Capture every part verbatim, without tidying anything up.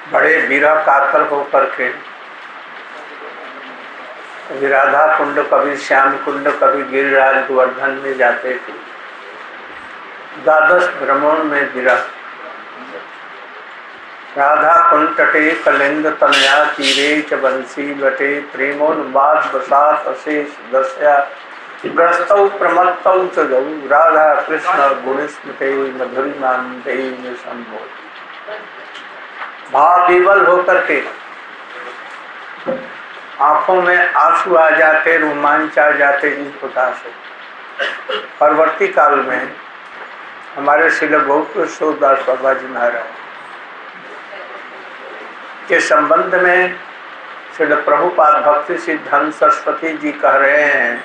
बड़े विरह कातर होकर के कभी राधा कुंड, कभी श्याम कुंड, कभी गिरिराज गोवर्धन में जाते थे। द्वादश भ्रमण में विरह। राधा कुंड तटे कलिंद तनया तीरे च बंसी बटे प्रेमोन्माद बसात अशेष दस्या ग्रस्तौ प्रमत्तौ च गौ राधा कृष्ण गुणस्मृते मधुरिमान्ते निसंभो। भाव विवल होकर के आंखों में आंसू आ जाते, रोमांच आ जाते। इस प्रकार से परवर्ती काल में हमारे श्रील गौरकिशोरदास बाबा जी महाराज के संबंध में श्रील प्रभुपाद भक्ति सिद्धांत सरस्वती जी कह रहे हैं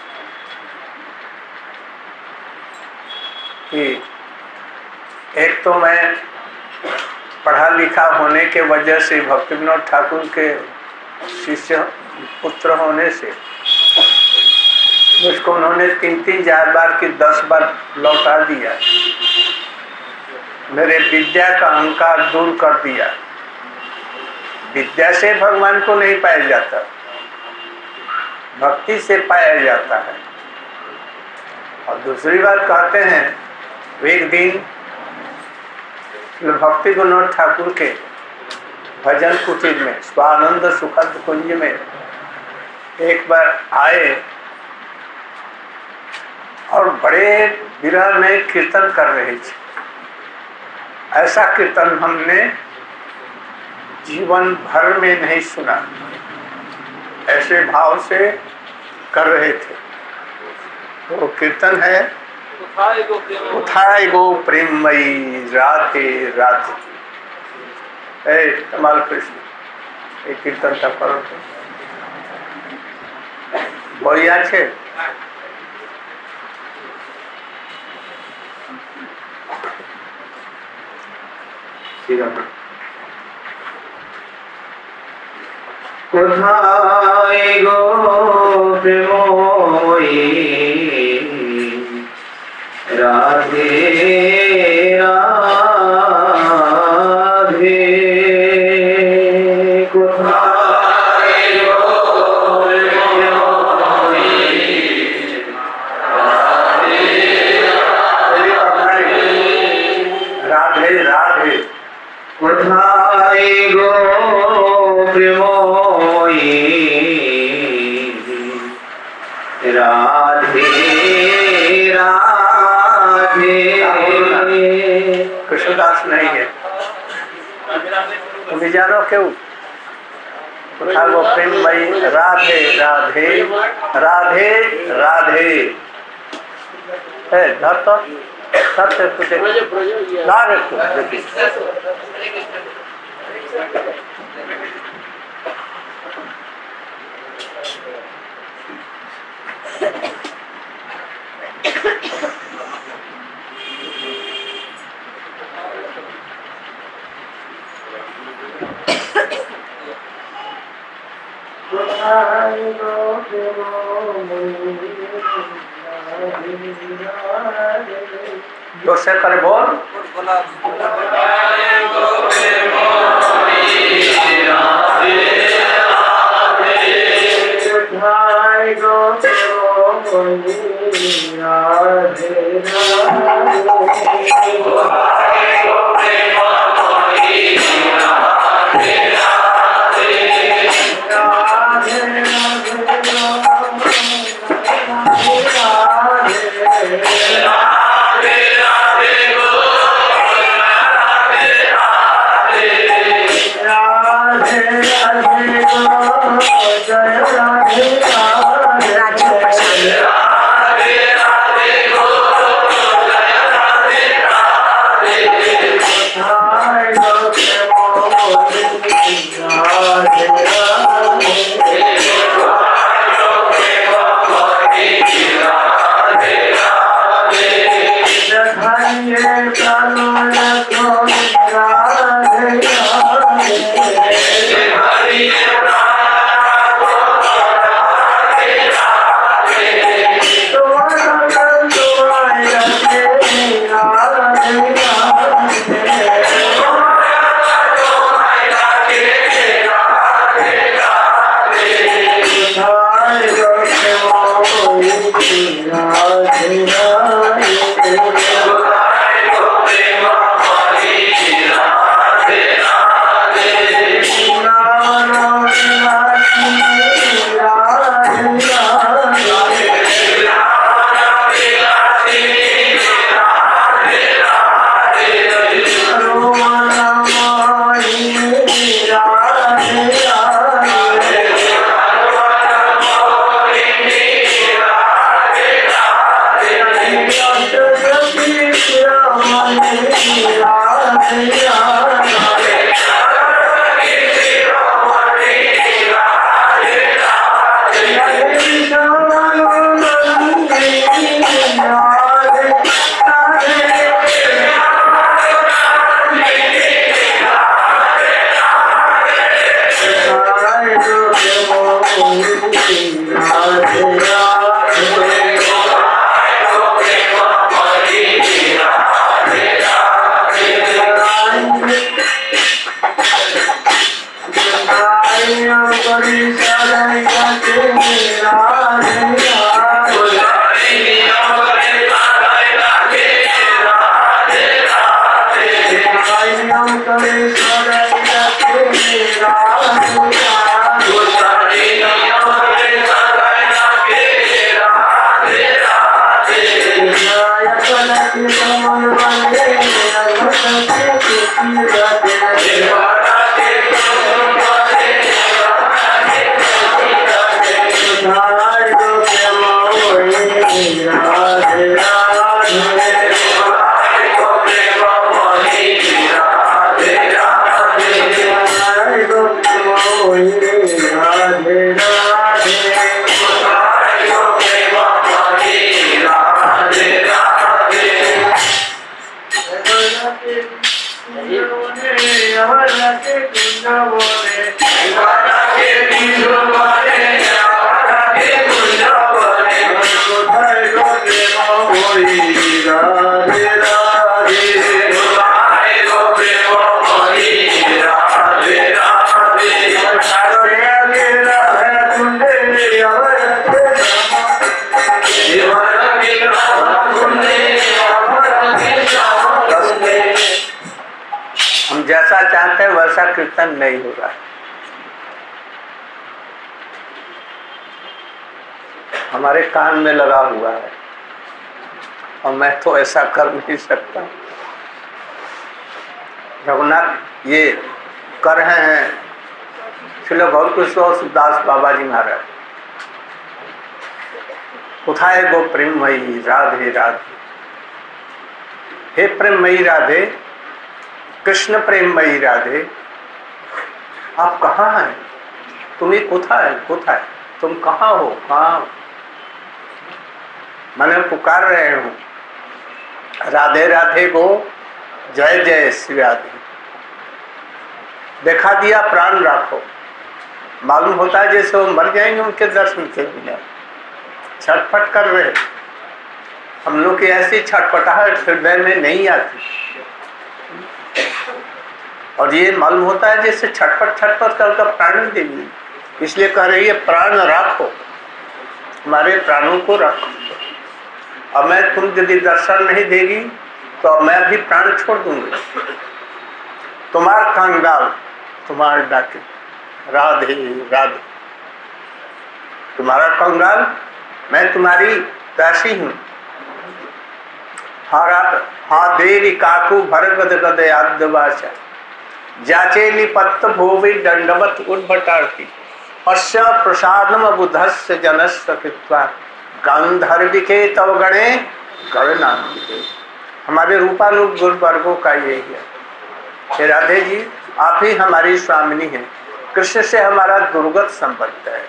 कि एक तो मैं पढ़ा लिखा होने के वजह से, भक्ति विनोद ठाकुर के शिष्य पुत्र होने से मुझको उन्होंने तीन तीन चार बार की दस बार लौटा दिया। मेरे विद्या का अहंकार दूर कर दिया। विद्या से भगवान को नहीं पाया जाता, भक्ति से पाया जाता है। और दूसरी बात कहते हैं, एक दिन भक्ति विनोद ठाकुर के भजन कुटीर में स्वानंद सुखद कुंज में एक बार आए और बड़े विरह में कीर्तन कर रहे थे। ऐसा कीर्तन हमने जीवन भर में नहीं सुना। ऐसे भाव से कर रहे थे। वो कीर्तन है उठाए गो प्रेममयी राधे राधे। ए कमाल कृष्ण एक कीर्तन था करो तो बढ़िया छे। कोথায় गो प्रेममयी राधे राधे। कोথায় गो प्रेममयी राधे राधे। कोথায় गो प्रेममयी राधे राधे। कृष्णदास नहीं है, तुम जानो क्यों? उठा वो प्रेम भाई राधे राधे राधे राधे। धर तो सत्य तुझे जोर से करे बोल। हम जैसा चाहते हैं वैसा कीर्तन नहीं हो रहा है। हमारे कान में लगा हुआ है और मैं तो ऐसा कर नहीं सकता। रघुनाथ ये कर रहे हैं श्रील गौरकिशोर दास बाबा जी महाराज। उठाए गो प्रेममयी राधे राधे, हे प्रेममयी राधे, कृष्ण प्रेममयी राधे, आप कहाँ हैं? तुम्हें कोथाय कोथाय, तुम कहाँ हो? कहाँ हो? मैंने पुकार रहे हूँ राधे राधे गो जय जय श्री राधे। देखा दिया प्राण राखो। मालूम होता है जैसे वो मर जाएंगे उनके दर्शन के बिना। छटपट कर रहे, हम लोग की ऐसी छटपटाहट हृदय में नहीं आती और ये मालूम होता है जैसे छटपट छटपट करके प्राण देंगे। इसलिए कह रही है प्राण राखो, हमारे प्राणों को रखो। अब मैं तुम यदि दर्शन नहीं देगी तो मैं भी प्राण छोड़ दूंगी। तुम्हार कंगाल तुम्हार डाके राधे राधे, तुम्हारा कंगाल मैं तुम्हारी दासी हूँ। हा देरी काकू भर गद गद आद्यवाचा, जाचेली पत्त भूवि दंडवत उद्भटार्थी, पश्य प्रसादम बुधस्य जनस्य कृत्वा, गांधर्विके तव गणे गणनान्विते। हमारे रूपानुग गुरु वर्गों का यही है। हे राधे जी, आप ही हमारी स्वामिनी हैं। कृष्ण से हमारा दुर्गत संबंध है।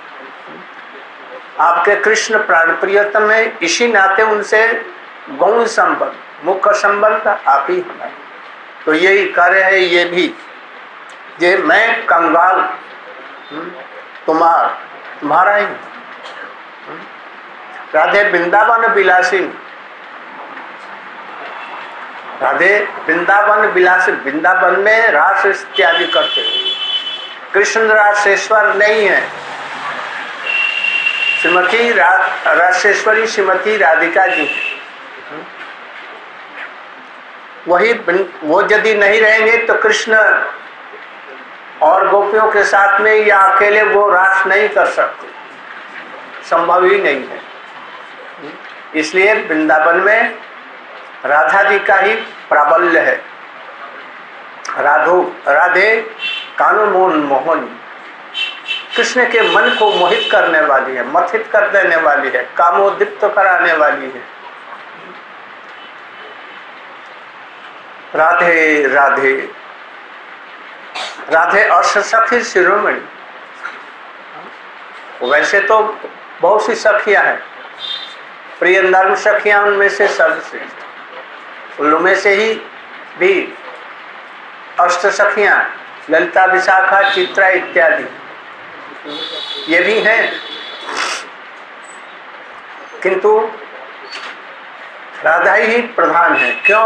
आपके कृष्ण प्राण प्रियतम है, इसी नाते उनसे गौण संबंध, मुख्य संबंध आप ही हमारे। तो यही कार्य है ये भी, जे मैं कंगाल तुम्हार तुम्हारा ही। राधे वृंदावन विलासी, राधे वृंदावन विलासी, वृंदावन में रास इत्यादि करते हैं। कृष्ण रासेश्वर नहीं है। श्रीमती रासेश्वरी श्रीमती राधिका जी, वही वो यदि नहीं रहेंगे तो कृष्ण और गोपियों के साथ में या अकेले वो रास नहीं कर सकते, संभव ही नहीं है। इसलिए वृंदावन में राधा जी का ही प्राबल्य है। राधो राधे कानोन मोहनी, कृष्ण के मन को मोहित करने वाली है, मथित कर देने वाली है, कामोदीप्त कराने वाली है। राधे राधे राधे अष्टसखी शिरोमणि। वैसे तो बहुत सी सखियां हैं, प्रिय नर्म सखियां उनमें से सर्वश्रेष्ठ। उनमें से ही भी अष्ट सखियां, ललिता विशाखा चित्रा इत्यादि ये भी हैं, किंतु राधा ही प्रधान है। क्यों?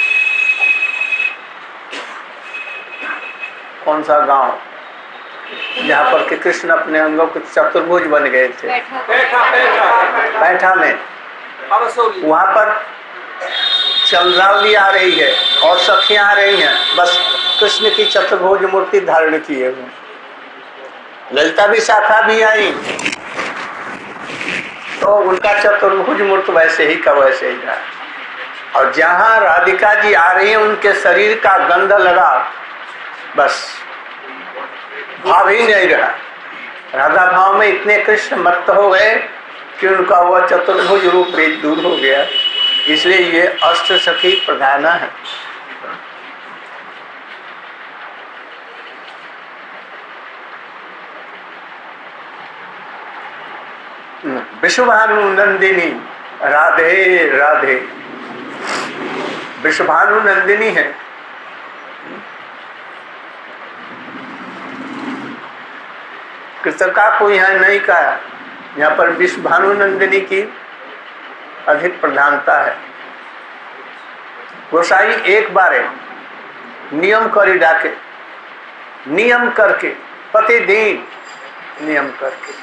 कौन सा गांव जहाँ पर के कृष्ण अपने अंगों के चतुर्भुज बन गए थे? बैठा में, वहां पर चंद्रावली आ रही है और सखियां आ रही हैं। बस कृष्ण की चतुर्भुज मूर्ति धारण किए हुए। ललिता विशाखा भी आई तो उनका चतुर्भुज मूर्ति वैसे ही का वैसे ही रहा। और जहां राधिका जी आ रही है उनके शरीर का गंध लगा, बस भाव ही नहीं रहा। राधा भाव में इतने कृष्ण मत्त हो गए कि उनका वह चतुर्भुज रूप दूर हो गया। इसलिए ये अष्ट सखी प्रधान है। विश्वभानु नंदिनी राधे राधे, विश्वभानु नंदिनी है। कृतका को यहाँ नहीं कहा, यहाँ पर विश्वभानु नंदिनी की अधिक प्रधानता है। गोसाई एक बार नियम करी डाके, नियम करके प्रतिदिन नियम करके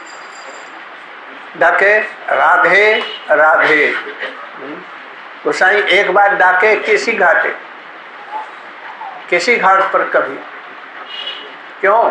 डाके राधे राधे। गोसाई एक बार डाके किसी घाटे, किसी घाट पर कभी, क्यों?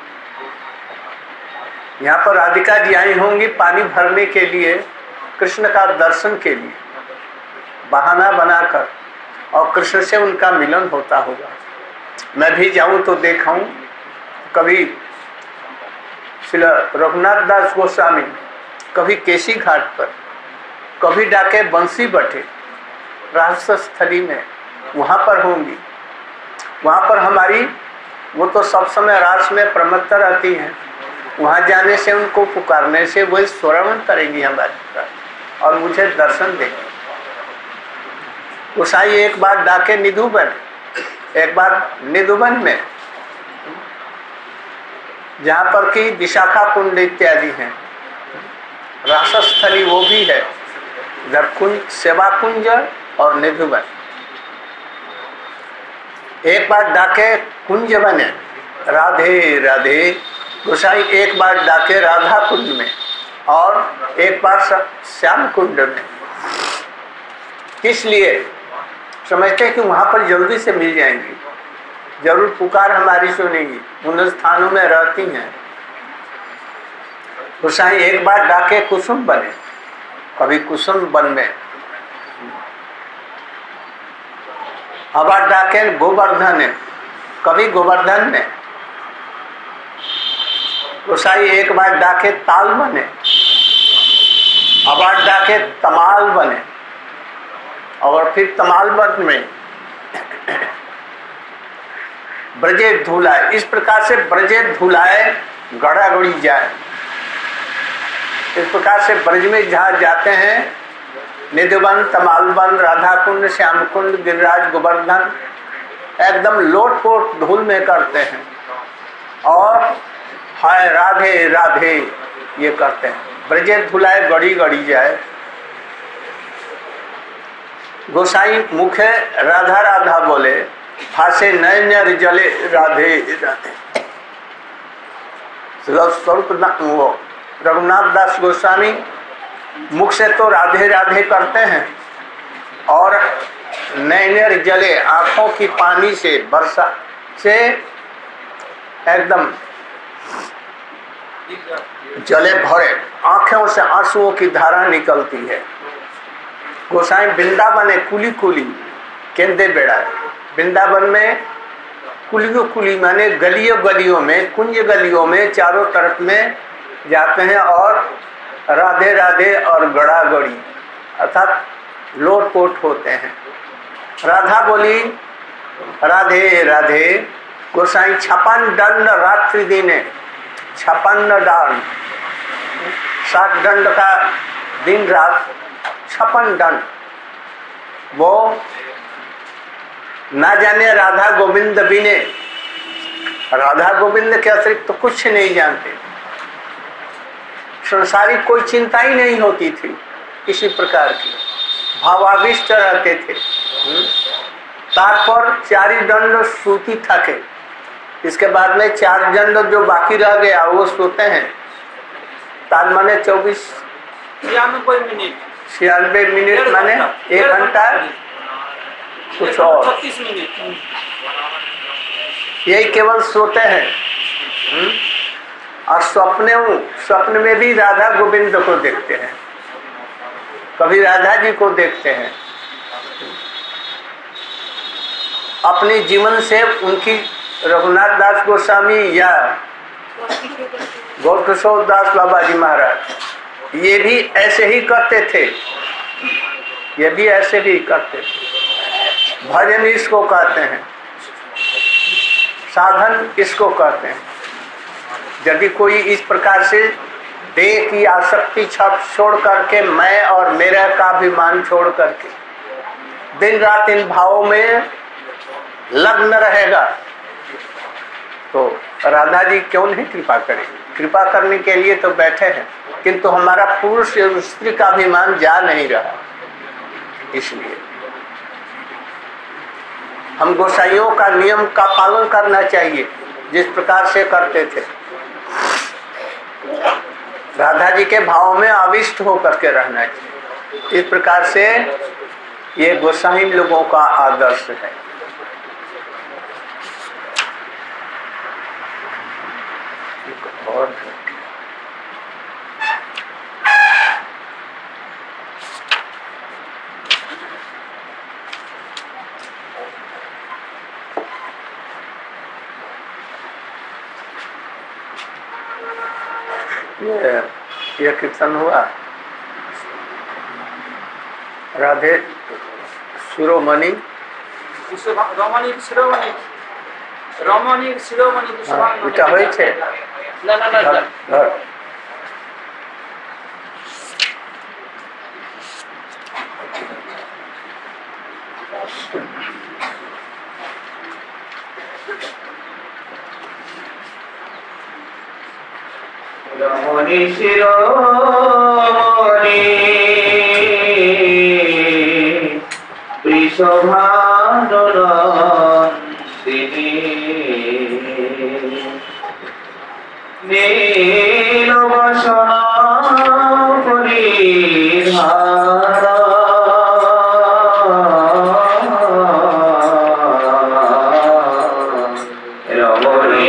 यहाँ पर राधिका जी आई होंगी पानी भरने के लिए, कृष्ण का दर्शन के लिए बहाना बनाकर, और कृष्ण से उनका मिलन होता होगा। मैं भी जाऊं तो देखाऊं। कभी श्री रघुनाथ दास गोस्वामी कभी केसी घाट पर, कभी डाके बंसी बटे रास स्थली में, वहां पर होंगी। वहां पर हमारी वो तो सब समय रास में प्रमत्त रहती हैं। वहां जाने से, उनको पुकारने से वही श्रवण करेंगी हमारी बात और मुझे दर्शन देंगे। गोसाई एक बार डाके निधुबन, एक बार निधुबन में जहाँ पर की विशाखा कुंड इत्यादि हैं, रासस्थली वो भी है, इधर कुंज, सेवा कुंज और निधुबन। एक बार डाके कुंज बने राधे राधे। गोसाई एक बार डाके राधा कुंड में और एक बार श्याम कुंड में। इसलिए समझते हैं कि वहां पर जल्दी से मिल जाएंगी, जरूर पुकार हमारी सुनेगी, उन स्थानों में रहती हैं। गोसाई एक बार डाके कुसुम बने, कभी कुसुम वन में, अब डाके गोवर्धन है, कभी गोवर्धन में। गोसाई एक बार डाके ताल बने, अब डाके तमाल बने, और फिर तमाल वन में ब्रजे धुलाए। इस प्रकार से ब्रजे धुलाए गड़ा गड़ी जाए। इस प्रकार से ब्रज में जहाँ जाते हैं, निधिवन, तमालवन, राधा कुंड, श्याम कुंड, गिरिराज, गोवर्धन, एकदम लोटपोट धूल में करते हैं और हाय राधे राधे ये करते हैं। ब्रजे धुलाए गड़ी गड़ी जाए। गोसाई मुखे राधा राधा बोले, भाषे नयन जले राधे राधे। स्वरूप वो रघुनाथ दास गोस्वामी मुख से तो राधे राधे करते हैं और नैनेर जले, आंखों की पानी से, वर्षा से एकदम जले भरे, आंखों से आंसुओं की धारा निकलती है। गोसाई वृंदावन है कुली कुली केंद्र बेड़ा। वृंदावन में कुलियों कुली माने गलियों गलियों में, कुंज गलियों में चारों तरफ में जाते हैं और राधे राधे और गड़ा गड़ी अर्थात लोटपोट होते हैं। राधा बोली राधे राधे। गोसाई छप्पन दंड रात्रि दिने, छप्पन दंड, सात दंड का दिन रात, छप्पन दंड। वो ना जाने राधा गोविंद बिने, राधा गोविंद के अतिरिक्त तो कुछ नहीं जानते। संसारिक कोई चिंता ही नहीं होती थी किसी प्रकार की, भावाविष्ट रहते थे। तार पर चारी दंड सूती थके, इसके बाद में चार दंड जो बाकी रह गया वो सोते हैं। ताल माने चौबीस छियानवे मिनट, छियानवे मिनट माने एक घंटा कुछ और छत्तीस मिनट यही केवल सोते हैं। हुँ? और स्वप्ने स्वप्न में भी राधा गोविंद को देखते हैं, कभी राधा जी को देखते हैं। अपने जीवन से उनकी रघुनाथ दास गोस्वामी या गौर किशोर दास बाबा जी महाराज ये भी ऐसे ही करते थे, ये भी ऐसे ही करते थे। भजन इसको कहते हैं, साधन इसको कहते हैं। यदि कोई इस प्रकार से देह की आसक्ति छप छोड़ करके मैं और मेरा का अभिमान छोड़ करके दिन रात इन भावों में लग्न रहेगा तो राधा जी क्यों नहीं कृपा करेंगे? कृपा करने के लिए तो बैठे हैं, किंतु हमारा पुरुष और स्त्री का अभिमान जा नहीं रहा। इसलिए हम गोसाइयों का नियम का पालन करना चाहिए जिस प्रकार से करते थे। राधा जी के भाव में आविष्ट होकर के रहना चाहिए। इस प्रकार से ये गोसाई लोगों का आदर्श है। और ये ये कीर्तन हुआ राधे शिरोमणि रमणी शिरोमणि रमणी शिरोमणि এটা হয়েছে না না না ধর রমণী শিরোমণি বৃষভানুনন্দিনী নীলবসন পরিধান রমণী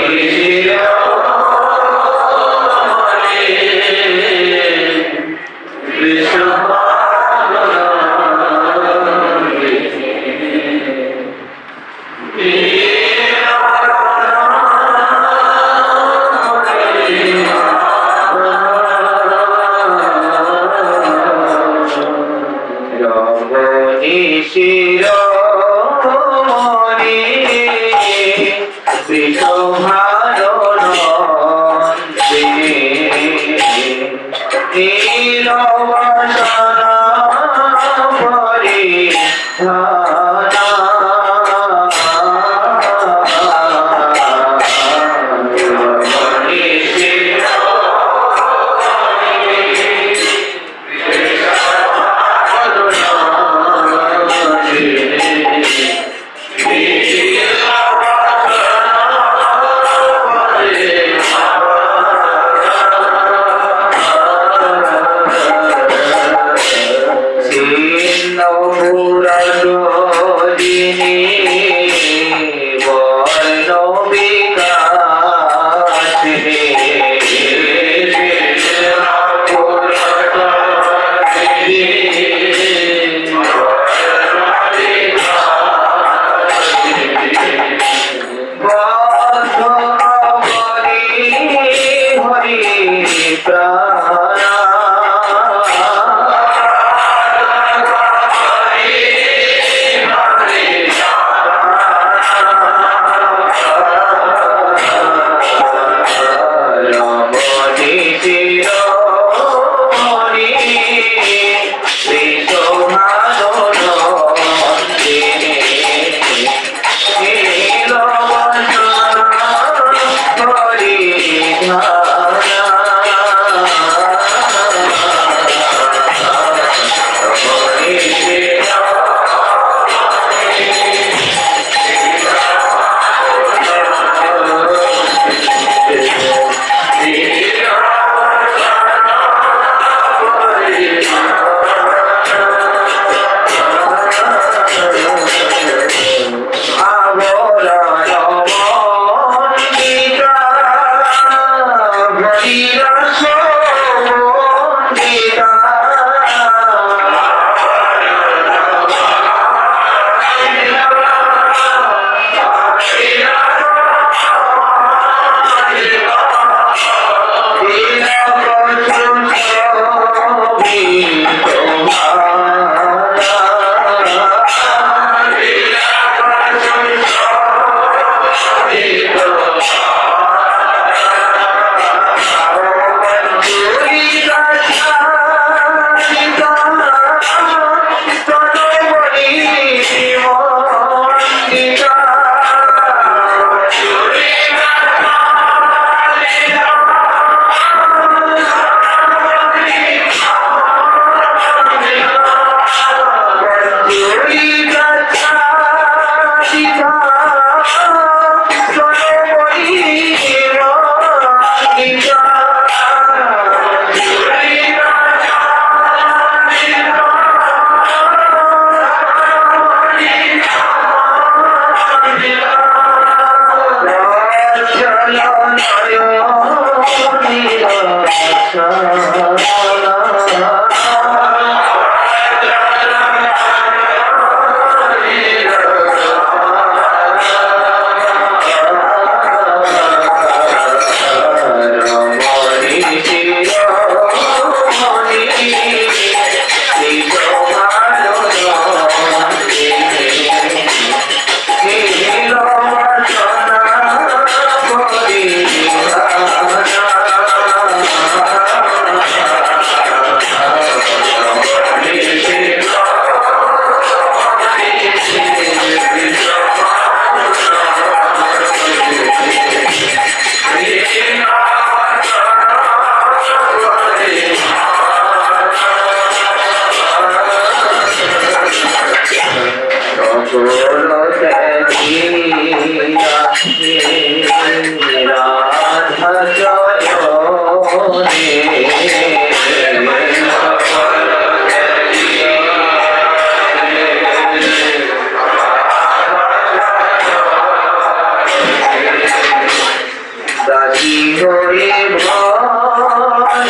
হরি ভজ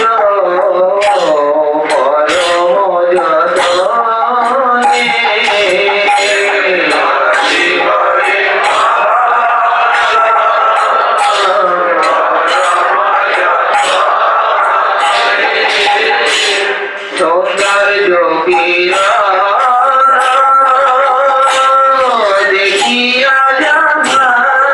পরম যতনে সুন্দর যোগীরা দেখিয়া যাহা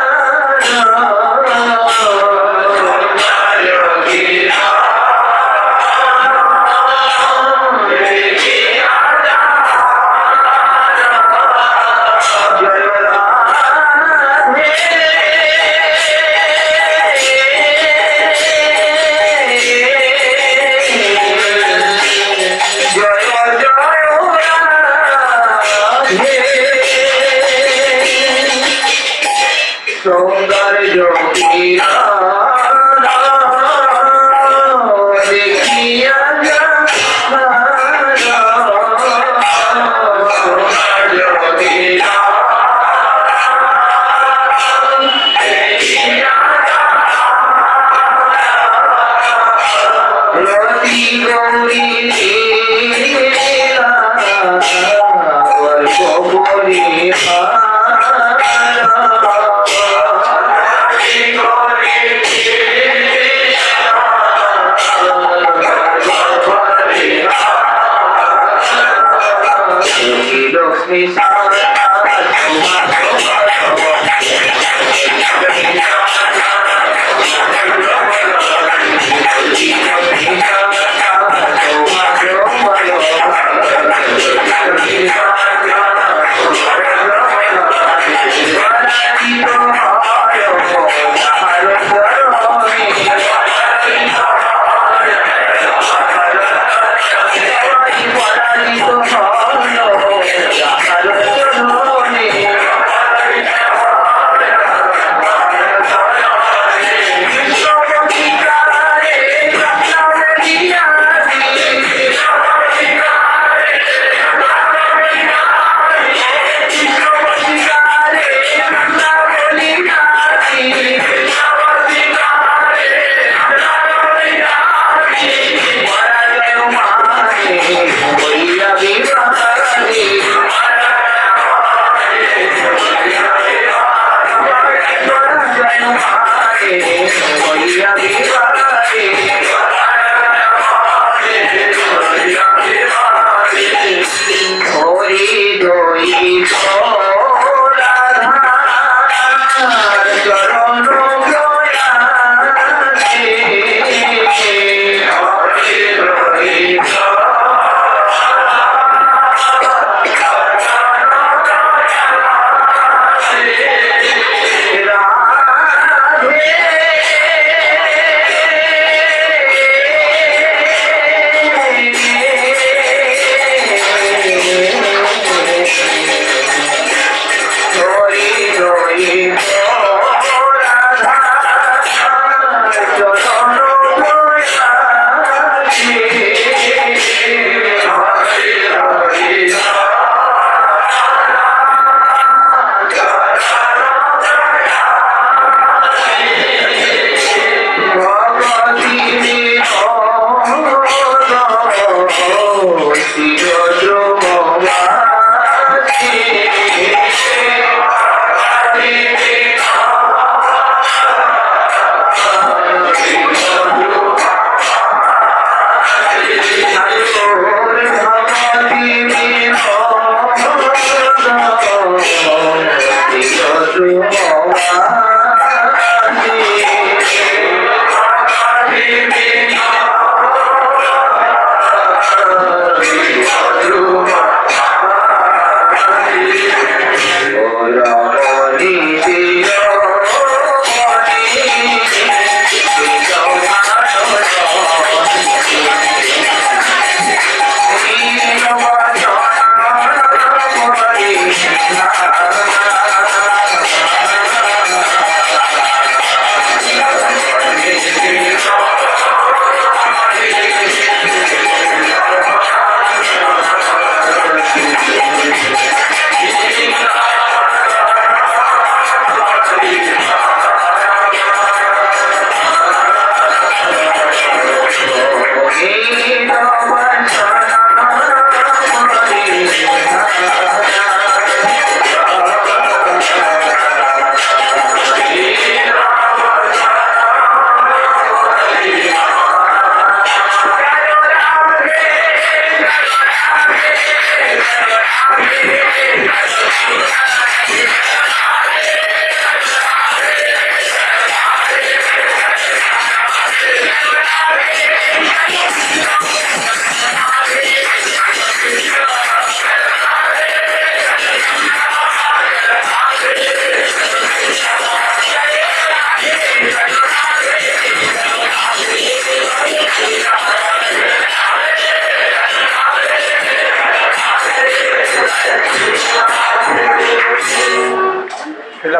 সুন্দর যোগীরা দেখিয়া রতি গৌরী কবরী লক্ষ্মী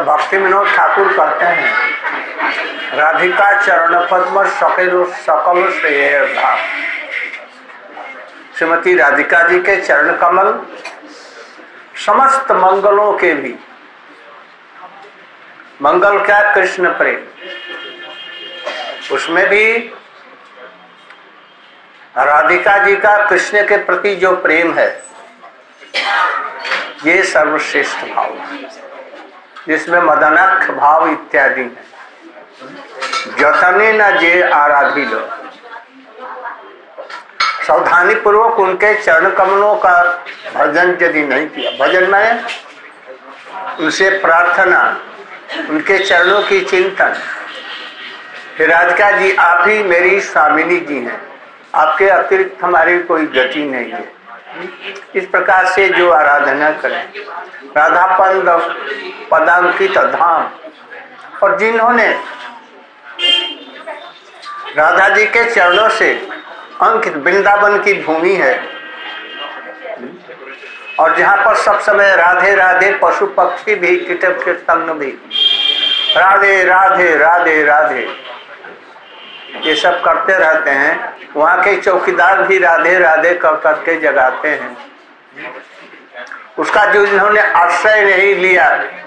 तो भक्ति विनोद ठाकुर कहते हैं राधिका चरण पद्म सकल सकल श्रेय भाव। श्रीमती राधिका जी के चरण कमल समस्त मंगलों के भी मंगल क्या? कृष्ण प्रेम। उसमें भी राधिका जी का कृष्ण के प्रति जो प्रेम है ये सर्वश्रेष्ठ भाव है, जिसमें मदनाक्ष भाव इत्यादि है। जतने न जे आराधी लो, सावधानी पूर्वक उनके चरण कमलों का भजन यदि नहीं किया, भजन में उनसे प्रार्थना, उनके चरणों की चिंतन, फिर राधिका जी आप ही मेरी स्वामिनी जी हैं, आपके अतिरिक्त हमारी कोई गति नहीं है, इस प्रकार से जो आराधना करें, राधा पद पदांकित धाम। और जिन्होंने राधा जी के चरणों से अंकित वृंदावन की भूमि है और जहाँ पर सब समय राधे राधे पशु पक्षी भी कीट कीर्तन भी राधे राधे राधे राधे ये सब करते रहते हैं, वहाँ के चौकीदार भी राधे राधे कर करके जगाते हैं। उसका जो जिन्होंने आश्रय नहीं लिया,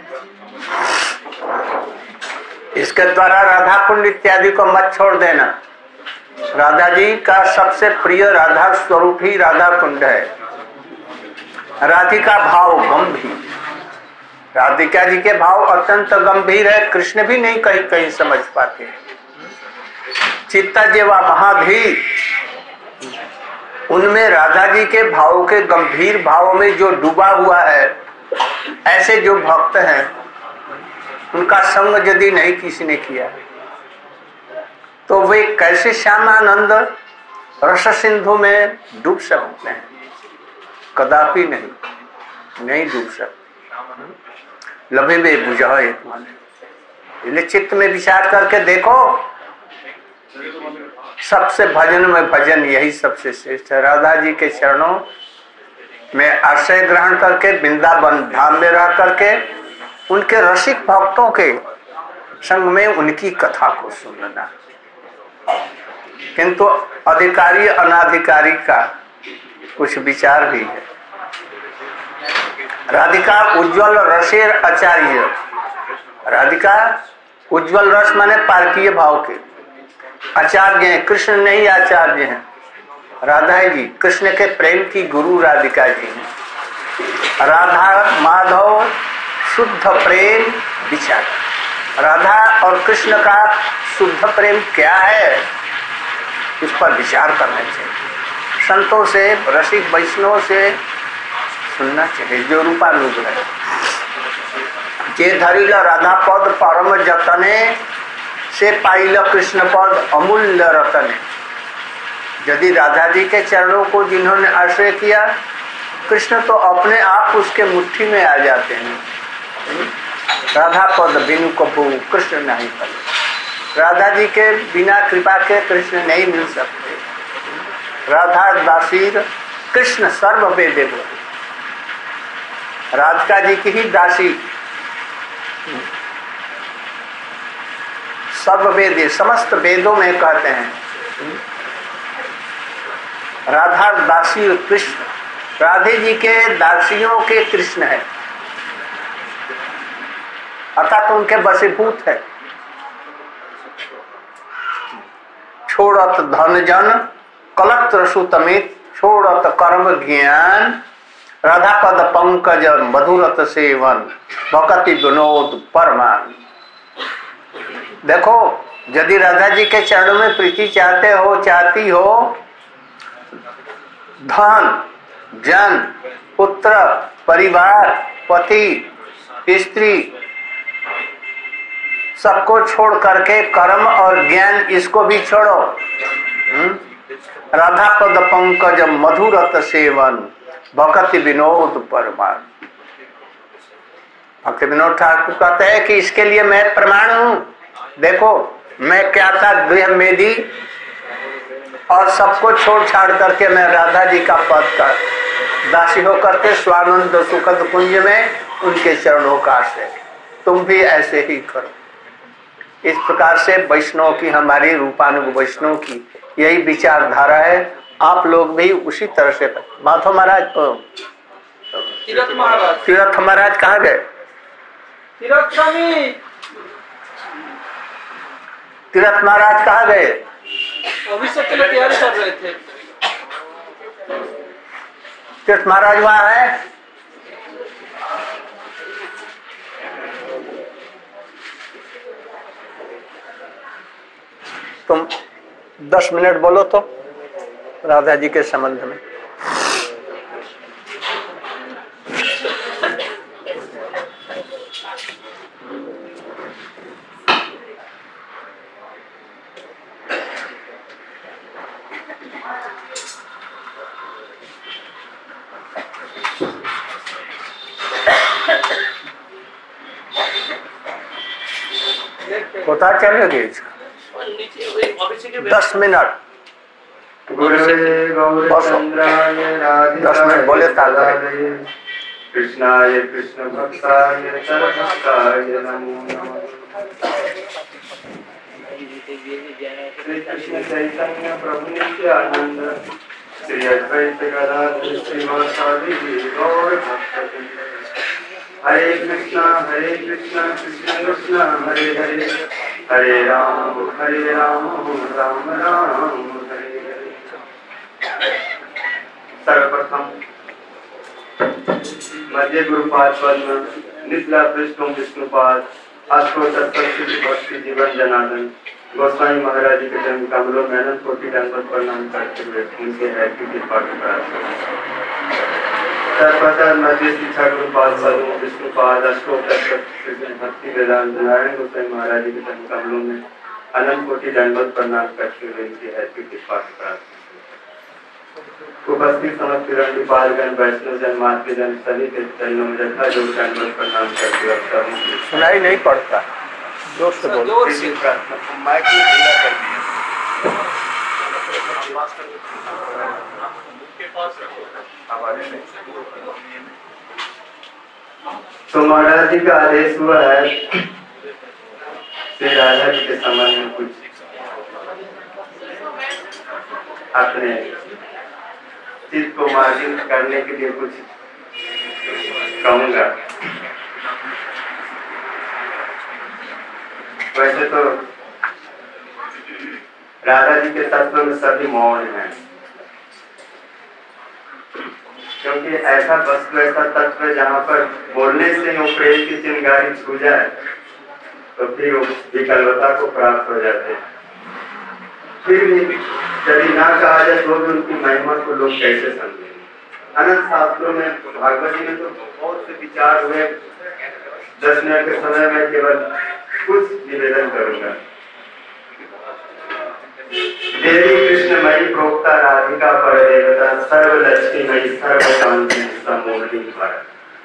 इसके द्वारा राधा कुंड इत्यादि को मत छोड़ देना। राधा जी का सबसे प्रिय राधा स्वरूप ही राधा कुंड है। राधिका भाव गंभीर, राधिका जी के भाव अत्यंत गंभीर है, कृष्ण भी नहीं कहीं कहीं समझ पाते। चित्ता जेवा महाधीर, उनमें राधा जी के भाव के गंभीर भाव में जो डूबा हुआ है, ऐसे जो भक्त हैं उनका संग यदि नहीं किसी ने किया तो वे कैसे श्यामानंद रस सिंधु में डूब सकते हैं? कदापि नहीं, नहीं डूब सकते। लभे वे बुझाए, इसलिए चित्त में विचार करके देखो, सबसे भजन में भजन यही सबसे श्रेष्ठ है। राधा जी के चरणों में आश्रय ग्रहण करके वृंदावन धाम में रह करके उनके रसिक भक्तों के संग में उनकी कथा को सुनना। किंतु अधिकारी अनाधिकारी का कुछ विचार भी है। राधिका उज्ज्वल रसेर आचार्य, राधिका उज्ज्वल रस माने पारकीय भाव के आचार्य हैं, कृष्ण नहीं आचार्य हैं। राधा जी कृष्ण के प्रेम की गुरु राधिका जी हैं। राधा माधव शुद्ध प्रेम विचार, राधा और कृष्ण का शुद्ध प्रेम क्या है, इस पर विचार करना चाहिए। संतों से, रसिक वैष्णव से सुनना चाहिए। जो रूपानुग है, जे धरिल राधा पद परम जतने से पाइल कृष्ण पद अमूल्य रतने। यदि राधा जी के चरणों को जिन्होंने आश्रय किया, कृष्ण तो अपने आप उसके मुट्ठी में आ जाते हैं। राधा पद बिनु कबू कृष्ण नहीं पड़े। राधा जी के बिना कृपा के कृष्ण नहीं मिल सकते। राधा दासीर कृष्ण सर्व वेदे बोले, राधिका जी की ही दासी सर्व वेद, समस्त वेदों में कहते हैं। राधा दासी कृष्ण, राधे जी के दासियों के कृष्ण है, अर्थात उनके वशीभूत है। छोड़त धन जन कलत रसुतमित, छोड़त कर्म ज्ञान राधा पद पंकज मधुरत सेवन भक्ति विनोद परमान। देखो, यदि राधा जी के चरणों में प्रीति चाहते हो, चाहती हो, धन जन पुत्र परिवार पति स्त्री सबको छोड़ करके कर्म और ज्ञान इसको भी छोड़ो। हुँ? राधा पद पंकज मधुरत सेवन भक्ति विनोद परमान। भक्ति विनोद ठाकुर कहते हैं कि इसके लिए मैं प्रमाण हूं। देखो, मैं क्या था गृह मेदी और सबको छोड़ छाड़ करके मैं राधा जी का पद का दासी होकर के स्वानंद सुखद कुंज में उनके चरणों का आश्रय। तुम भी ऐसे ही करो। इस प्रकार से वैष्णव की, हमारी रूपानुग वैष्णव की यही विचारधारा है। आप लोग भी उसी तरह से। माधव महाराज, तीरथ महाराज, तीरथ महाराज कहाँ गए? तीरथ स्वामी, तीरथ महाराज कहाँ गए? अभिषेक के लिए तैयारी कर रहे थे। तीरथ महाराज वहाँ है? तुम दस मिनट बोलो तो राधा जी के संबंध में। पता चलेगी दस मिनट दस मिनट बोले कृष्णाय कृष्ण भक्ताय सर्वभक्ताय नमो नमः। श्री कृष्ण चैतन्य प्रभु नित्यानंद श्री अद्वैत गदाधर श्रीवासादि गौर भक्तवृंद। हरे कृष्णा हरे कृष्णा कृष्ण कृष्ण हरे हरे, हरे राम हरे राम राम राम हरे हरे। सर्वप्रथम मध्य गुरुपाद पद्म निचला पृष्ठों विष्णुपाद अष्टोत्तर भक्ति जीवन जनार्दन गोस्वामी महाराज जी के जन्म कमलों में अनंत कोटि दंडवत प्रणाम करते हुए उनसे है कि कृपा तत्पश्चात मध्य शिक्षा गुरुपाद पद्म विष्णुपाद अष्टोत्तर भक्ति वेदांत नारायण गोस्वामी महाराज जी के जन्म कमलों में अनंत कोटि दंडवत प्रणाम करते हुए उनसे है कि कृपा उपस्थित समस्त किरण पालगण वैष्णव जन मातृ जन सभी के चरणों में रखा जो दंडवत प्रणाम करते हुए सुनाई नहीं पड़ता, जोर से बोलो। जोर से माइक में ढीला कर दिया। तो महाराज जी का आदेश हुआ है श्री राधा जी के संबंध में कुछ अपने चित्त को मार्जिन करने के लिए कुछ कहूंगा। वैसे तो राधा जी के तत्व में सभी मौन हैं, क्योंकि ऐसा वस्तु ऐसा तत्व है जहाँ पर बोलने से वो प्रेम की चिंगारी छू जाए तो फिर वो विकल्पता को प्राप्त हो जाते हैं। फिर भी यदि ना कहा जाए तो भी उनकी महिमा को लोग कैसे समझेंगे। अनंत शास्त्रों में भागवत जी में तो बहुत से विचार हुए। दस मिनट के समय में केवल कुछ निवेदन करूंगा। देवी कृष्णमयी प्रोक्ता राधिका पर देवता सर्व लक्ष्मीमयी सर्वकांति समोहिनी पर।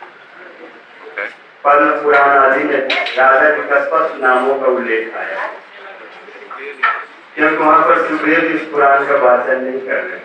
पद्म पुराण आदि में राधा जी का स्पष्ट नामों का उल्लेख आया, क्योंकि वहां पर सुखदेव इस पुराण का वाचन नहीं कर रहे।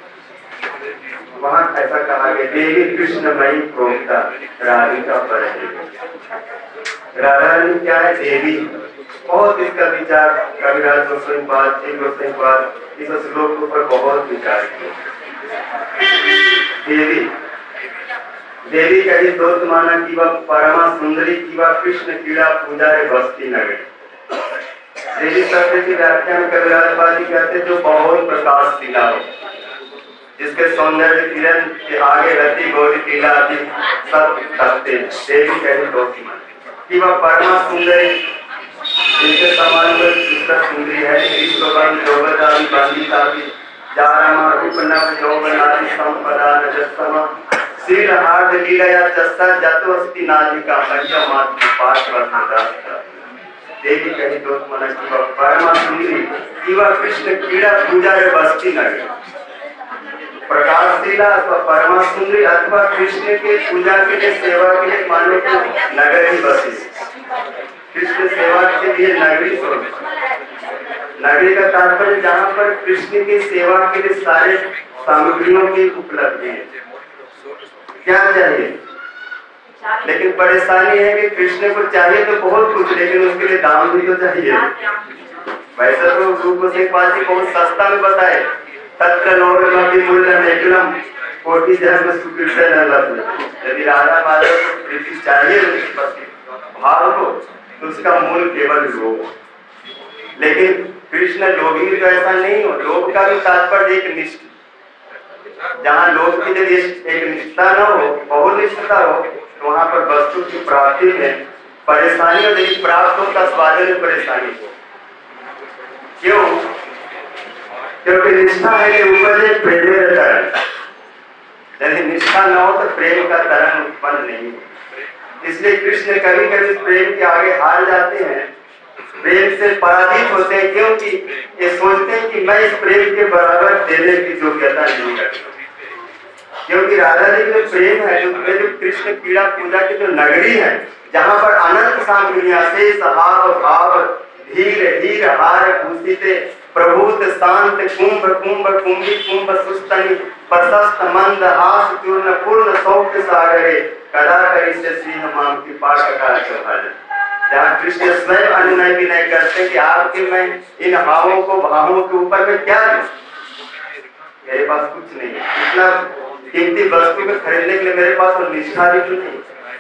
वहां ऐसा कहा गया देवी कृष्णमयी प्रोक्ता राधिका पर देवता। राधा रानी क्या है? देवी। बहुत इसका विचार कविराज गोस्वामी पाद जी गोस्वामी पाद इस श्लोक के ऊपर बहुत विचार किया। देवी देवी का ही दोस्त माना कि वह परमा सुंदरी की वह कृष्ण क्रीड़ा पूजा रे बस्ती नगरी। देवी शब्द की व्याख्या में कविराज पाद जी कहते जो बहुत प्रकाश दिला हो, जिसके सौंदर्य किरण के आगे रति गौरी टीला आदि सब करते हैं। देवी का ही दोस्त माना कि वह परमा सुंदरी जिनके समान सुंदरी है। विश्वबंध जोगदान बंदिता भी जारमा रूपनव यौवनादि संपदा नजस्तमा शील हार्द लीलया जस्सा जतो अस्ति नाजिका मध्य मात्र पाठ वर्णदा। देवी कही दोस्त मना की वह परमा सुंदरी की वह कृष्ण क्रीड़ा पूजा रे बस्ती नगरी। प्रकाशशीला अथवा परमा सुंदरी अथवा कृष्ण के पूजा के लिए सेवा के लिए मानो तो नगर ही बसी। कृष्ण सेवा के लिए नगरी स्वरूप। नगरी का तात्पर्य जहाँ पर कृष्ण की सेवा के लिए सारे सामग्रियों की उपलब्धि है। क्या चाहिए? लेकिन परेशानी है कि कृष्ण को चाहिए तो बहुत कुछ, लेकिन उसके लिए दाम भी तो चाहिए। वैसे तो रूप गोसाई पाद जी बहुत सस्ता में बताए, तत्र नौरमपि मूल्यम एकलम कोटि जन्म सुकृत न लभ्यते। यदि राधा माधव को प्रीति चाहिए उसके प्रति भाव को, तो उसका मूल केवल लोभ। लेकिन कृष्ण लोभी तो ऐसा नहीं हो। लोभ का भी तात्पर्य एक निष्ठा, जहाँ लोभ की यदि एक निष्ठा न हो, बहुनिष्ठता हो, तो वहां पर वस्तु की प्राप्ति में परेशानी और यदि प्राप्त हो तो स्वादन में परेशानी हो। क्यों? क्योंकि निष्ठा है कि ऊपर से प्रेम में तरंग, यदि निष्ठा न हो तो प्रेम का तरंग उत्पन्न नहीं हो। इसलिए कृष्ण कभी कभी प्रेम के आगे हार जाते हैं, प्रेम से पराजित होते हैं, क्योंकि ये सोचते हैं कि मैं इस प्रेम के बराबर देने की योग्यता नहीं करता। क्योंकि राधा जी के प्रेम है, जो जो कृष्ण क्रीड़ा पूजा की जो नगरी है, जहाँ पर अनंत सामग्रियां शेष हाव भाव धीर धीर हार भूषिते प्रभूत शांत कुंभ कुंभ कुंभी कुंभ सुस्तनि प्रशस्त मंद हास चूर्ण पूर्ण सौख्य सागरे कदा करिष्य श्री माम की पाठका चौहान। जहाँ कृष्ण स्वयं अनुनय विनय करते कि आपके मैं इन भावों को भावों के ऊपर में क्या दूं? मेरे पास कुछ नहीं है, इतना कीमती वस्तु को खरीदने के लिए मेरे पास और निष्ठा भी नहीं।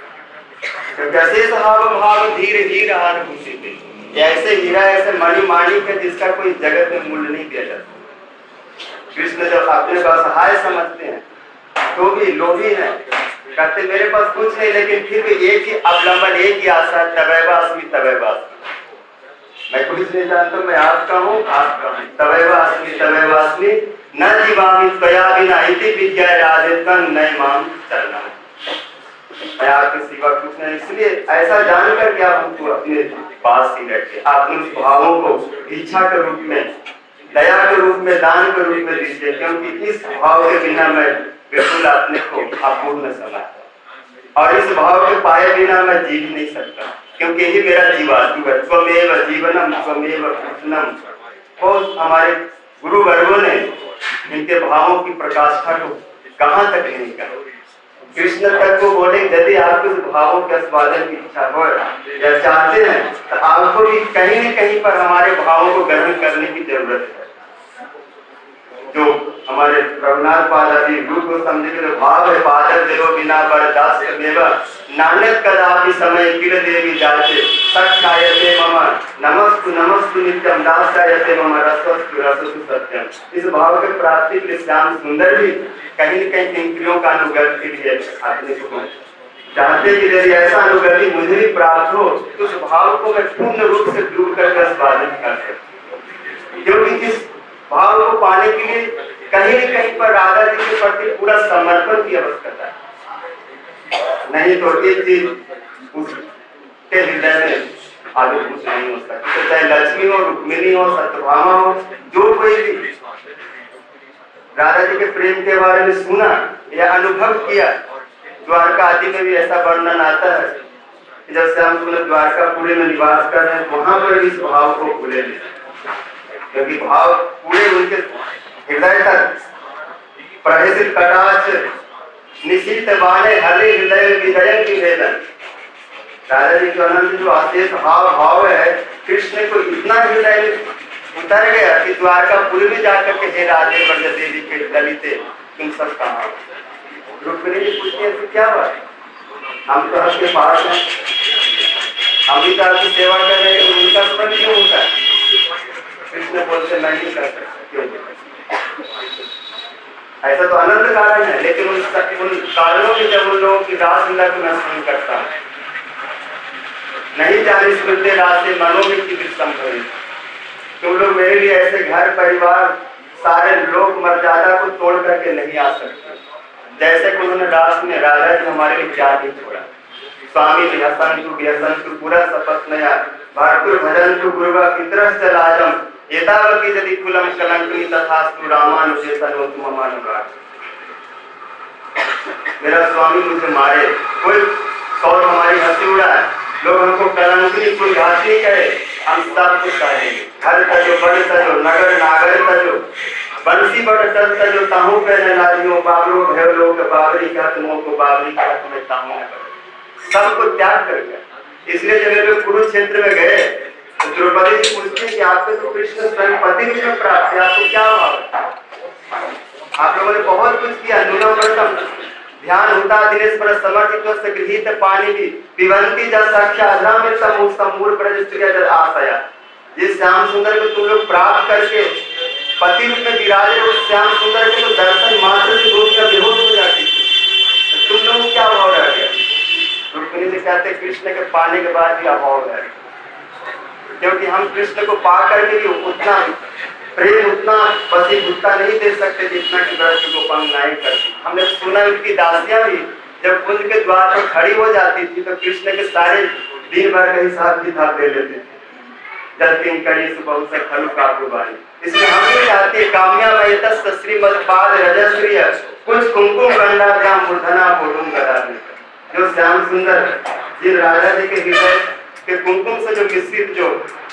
तो कैसे भाव भाव धीरे धीरे हार भूषिते, ऐसे हीरा ऐसे मणि माणिक है जिसका कोई जगत में मूल्य नहीं दिया जाता। कृष्ण जब अपने को असहाय समझते हैं तो भी लोभी है, कहते मेरे पास कुछ नहीं, लेकिन फिर भी एक ही अवलंबन, एक ही आशा, तवैवास्मि तवैवास्मि, मैं कुछ नहीं जानता, मैं आपका हूँ आपका हूँ, तवैवास्मि तवैवास्मि न जीवामि त्वया विना इति विद्या राजतन नय माम चलना। मैं आपके सिवा कुछ नहीं, इसलिए ऐसा जानकर के आप हमको अपने पास ही रखे, अपने भावों को इच्छा के रूप में, दया के रूप में, दान के रूप में दीजिए, क्योंकि इस भाव के बिना मैं बिल्कुल अपने को अपूर्ण समझता और इस भाव के पाए बिना मैं जी नहीं सकता, क्योंकि यही मेरा जीवात्म है। स्वमेव जीवनम स्वमेव कृष्णम। बहुत हमारे गुरु वर्गों ने इनके भावों की प्रकाष्ठा को कहाँ तक नहीं कहा। कृष्ण तक को बोले यदि आपको भावों के आस्वादन की इच्छा हो या चाहते हैं तो आपको भी कहीं न कहीं पर हमारे भावों को ग्रहण करने की जरूरत है। जो हमारे रघुनाथ पाद आदि रूप को समझे जो भाव है, पादर देव बिना बरदास मेवा नानक कदापि समय किल देवी जाते सत्कायते मम नमस्तु नमस्तु नित्यम दासायते मम रसस्तु रसस्तु सत्यम। इस भाव के प्राप्ति के लिए श्याम सुंदर भी कहीं न कहीं इंद्रियों का अनुगत के लिए अपने को चाहते कि यदि ऐसा अनुगति मुझे भी प्राप्त हो तो उस भाव को मैं पूर्ण रूप से डूब कर स्वाधीन कर सकूं, क्योंकि इस भाव को पाने के लिए कहीं न कहीं पर राधा जी के प्रति पूरा समर्पण की आवश्यकता है। नहीं तो एक चीज उसके हृदय में आविर्भूत नहीं हो सकती। तो चाहे लक्ष्मी हो, रुक्मिणी हो, सत्यभामा हो, जो कोई भी राधा जी के प्रेम के बारे में सुना या अनुभव किया, द्वारका आदि में भी ऐसा वर्णन आता है कि जब श्याम सुंदर द्वारकापुरी में निवास कर रहे हैं, वहां पर इस भाव को भूले नहीं, क्योंकि भाव पूरे उनके हृदय तक प्रहित कटाक्ष निश्चित बाणे हरे हृदय विदयन की वेदन। राजा जी के अनंत जो अशेष भाव भाव है, कृष्ण को इतना हृदय में उतर गया कि द्वारकापुरी में जाकर के हे राधे ब्रज देवी के दलिते तुम सब कहाँ हो? रुक्मिणी जी पूछती है क्या बात, हम तो आपके पास हैं, हम भी तो आपकी सेवा कर रहे हैं, उनका स्मरण क्यों होता है? कृष्ण बोलते नहीं कर सकता, क्यों? ऐसा तो अनंत कारण है, लेकिन उन, उन कारणों में जब उन लोगों की रास लीला को मैं सुन करता नहीं जाने सुनते रात से मनो में की संभवित, तुम लोग मेरे लिए ऐसे घर परिवार सारे लोक मर्यादा को तोड़ करके नहीं आ सकते, जैसे कि उन्होंने रास में राधा जी हमारे लिए क्या नहीं छोड़ा। स्वामी हसंतु व्यसंतु पूरा शपथ नया भरतुर भजंतु गुरुवा पितरश्च लाजम एतावती यदि कुलम कलंकनी तथास्तु रामानुजे सर्वोत्तम ममानुगार। मेरा स्वामी मुझे मारे, कोई और हमारी हंसी उड़ाए, लोग हमको कलंकनी कुल घाती कहे, हम सब कुछ कहेंगे। घर तजो बन तजो नगर नागर तजो बंसी बड़ तल तजो ताहू कहने लाजियो बाबरो भयो लोग बाबरी कहत मोह को बाबरी कहत में ताहू। सबको त्याग कर गया। इसलिए जब वे लोग कुरुक्षेत्र में गए तो द्रौपदी जी पूछती कि आपको तो कृष्ण स्वयं पति रूप में प्राप्त है, आपको क्या भाव? आप लोगों ने बहुत कुछ किया, न्यूनतम ध्यान होता दिनेश पर समर्थित गृहीत पानी भी पिबंती जल साक्षात समूर प्रजस्त्रिया जल आशया। जिस श्याम सुंदर को तुम लोग प्राप्त करके पति रूप में विराजे उस श्याम सुंदर के तो दर्शन मात्र से गोपियां बेहोश हो जाती थी, तो तुम लोग क्या भाव रह गया? रुक्मिणी से कहते कृष्ण के पाने के बाद भी अभाव रह गया, क्योंकि हम कृष्ण को पा करके भी उतना प्रेम उतना वशीभूतता नहीं दे सकते जितना कि ब्रज की गोपांगनाएं करती। हमने सुना उनकी दासियां भी जब कुंज के द्वार पर खड़ी हो जाती थी तो कृष्ण के सारे दिन भर का हिसाब किताब ले लेते थे। जलतीन कड़ी सुबह से खलु कापुबानी। इसलिए हम नहीं चाहते काम्या मयतस्त श्रीमद पाद रजस्त्रिय कुछ कुमकुम गंडाभ्याम मूर्धना बोलूं गदाधि। जो श्याम सुंदर जिन राजा जी के हृदय के कुमकुम से जो मिश्रित जो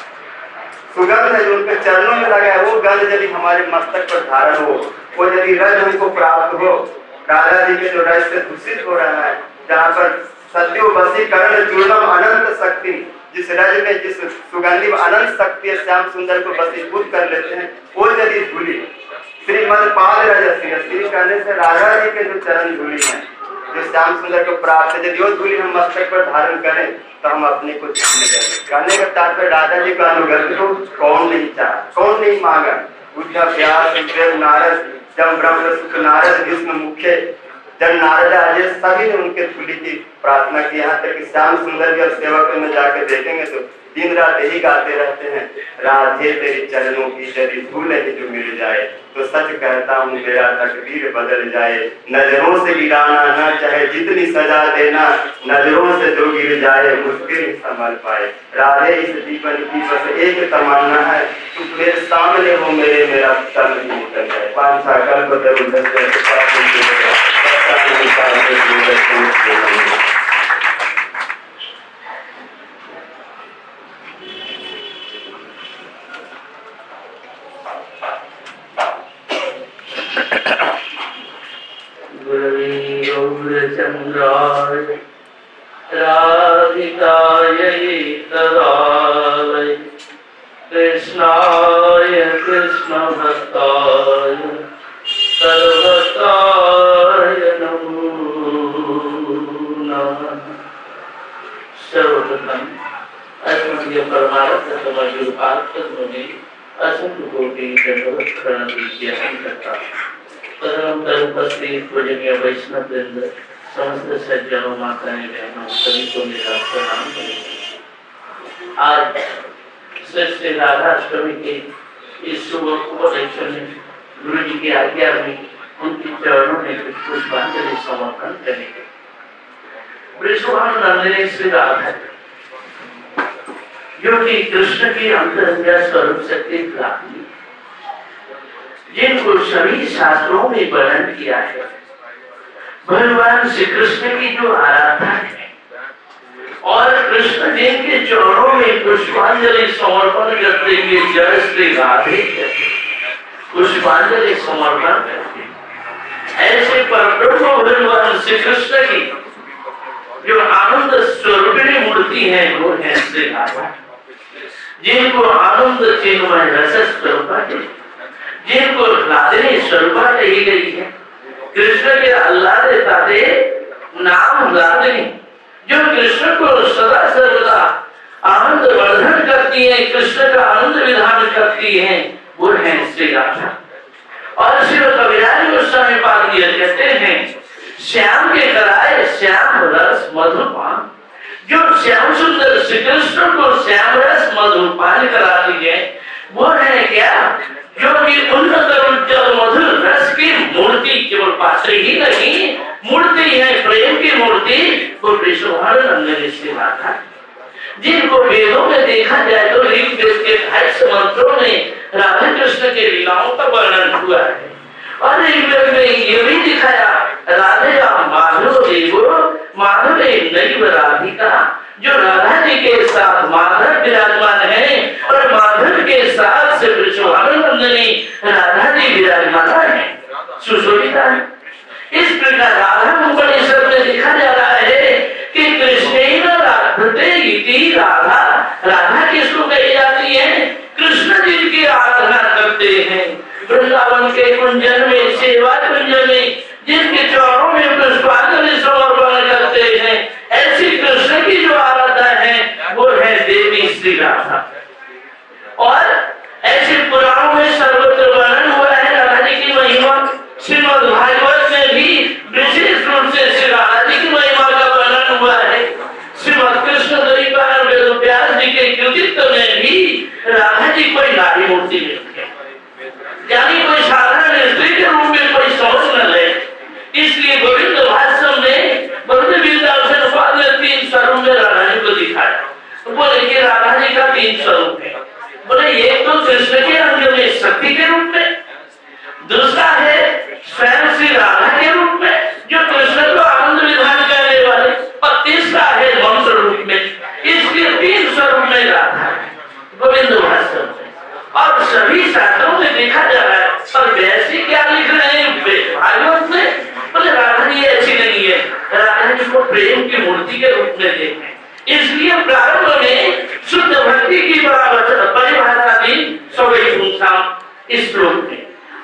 सुगंध है जो उनके चरणों में लगा है, वो गंध यदि हमारे मस्तक पर धारण हो, वो यदि रज हमको प्राप्त हो, राजा जी के जो रज से दूषित हो रहा है, जहाँ पर सत्यो वशीकरण चूर्णम अनंत शक्ति, जिस रज में जिस सुगंधि में अनंत शक्ति है, श्याम सुंदर को वशीभूत कर लेते हैं, वो यदि धूली श्रीमद पाद रजस्वी श्री करने से राजा जी के जो चरण धूली है जो श्याम सुंदर को प्राप्त है, यदि वो धूली हम मस्तक पर धारण करें तो हम अपने को धन्य करें। कहने का तात्पर्य राजा जी का अनुगत्य को कौन नहीं चाहा, कौन नहीं मांगा? बुद्ध व्यास नारद जब ब्रह्म सुख नारद भीष्म मुख्य जब नारद आजे सभी ने उनके धूली की प्रार्थना की। यहाँ तक कि श्याम सुंदर भी अब सेवक में जाके देखेंगे तो दिन रात यही गाते रहते हैं, राधे तेरी चरणों की यदि धूल ही जो मिल जाए तो सच कहता हूँ मेरा तकदीर बदल जाए। नजरों से गिराना ना चाहे जितनी सजा देना, नजरों से जो गिर जाए मुश्किल संभल पाए। राधे इस जीवन की बस एक तमन्ना है, तुम मेरे सामने हो मेरे मेरा तन ही निकल जाए। पांच साल चंद्राय राधिकायै तदालय कृष्णाय कृष्ण भक्ताय सर्वताय नमो नमः। सर्वप्रथम अस्मदीय परमार्थ समयुपार्थ मुनि असंख्य कोटि दंडवत प्रणति करता तदनंतर उपस्थित पूजनीय वैष्णव वृंद समस्त सज्जनों माताएं बहनों सभी को मेरा प्रणाम करें। आज श्री राधाष्टमी के इस शुभ उपलक्ष्य में गुरु जी की आज्ञा में उनके चरणों में कुछ पुष्पांजलि समर्पण करेंगे। वृषभानुनंदिनी श्री राधा जो कि कृष्ण की अंतर्ज्ञा स्वरूप शक्ति प्राप्ति जिनको सभी शास्त्रों में वर्णन किया है, भगवान श्री कृष्ण की जो आराधना है और कृष्ण जी के चरणों में पुष्पांजलि समर्पण करते हुए जय श्री राधे पुष्पांजलि समर्पण करते ऐसे परब्रह्म भगवान श्री कृष्ण की जो आनंद स्वरूपिणी मूर्ति है वो है श्री राधा, जिनको आनंद चिन्मय रस स्वरूपा है, जिनको लादिनी स्वरूपा कही गई है। कृष्ण के अल्लादे तादे नाम लादिनी जो कृष्ण को सदा सर्वदा आनंद वर्धन करती है, कृष्ण का आनंद विधान करती है, वो है श्री राधा। और शिव कविराज गोस्वामी पाद कहते हैं श्याम के कराए श्याम रस मधुपान, जो श्याम सुंदर श्री कृष्ण को श्याम रस मधुपान कराती है वो है क्या? जो कि उन्नत उज्जवल मधुर रस की मूर्ति, केवल पात्र ही नहीं मूर्ति है, प्रेम की मूर्ति, वो वृषभानुनंदिनी श्री राधा, जिनको वेदों में देखा जाए तो ऋग्वेद के अठाईस मंत्रों में राधा कृष्ण के लीलाओं का वर्णन हुआ है। और ऋग्वेद में ये भी दिखाया राधे माधव देवो माधव नैव राधिका, जो राधा जी के साथ माधव विराजमान है और माधव के साथ से वृषभानुनंदिनी राधा जी विराजमान है, सुशोभिता है। इस प्रकार राधा उपनिषद में देखा जा रहा है कि कृष्ण वृंदावन के कुंजन में, सेवा कुंजन में, जिनके चरणों में पुष्पांजलि समर्पण करते हैं, ऐसी कृष्ण की जो आराधना है वो है देवी श्री राधा। और ऐसे पुराणों में सर्वत्र वर्णन हुआ है राधा जी की महिमा। श्रीमद् भागवत में भी विशेष रूप से श्री राधा जी की महिमा का वर्णन हुआ है। श्रीमद् कृष्ण द्वैपायन वेद व्यास जी के कृतित्व में भी राधा जी कोई नारी मूर्ति नहीं है, यानी कोई साधारण स्त्री के रूप में कोई समझ न ले। इसलिए गोविंद भाष्यम में बड़े विद्याभूषण पाद ने तीन स्वरूप में राधा जी को दिखाया। तो बोले कि राधा जी का तीन स्वरूप है। बोले एक तो कृष्ण के अंग में शक्ति के रूप में, दूसरा है स्वयं श्री राधा के रूप में जो कृष्ण को आनंद विधान करने वाले, और तीसरा है मंत्र रूप में। इसके तीन स्वरूप में राधा है गोविंद भाष्यम में। और सभी शास्त्रों में देखा जा रहा है। और वैसे क्या लिख रहे हैं भागवत में, बोले राधा जी ऐसी नहीं है, राधा जी को प्रेम की मूर्ति के रूप में देखें। इसलिए प्रारंभ में शुद्ध भक्ति की परिभाषा दी सवैकुंठम इस श्लोक में,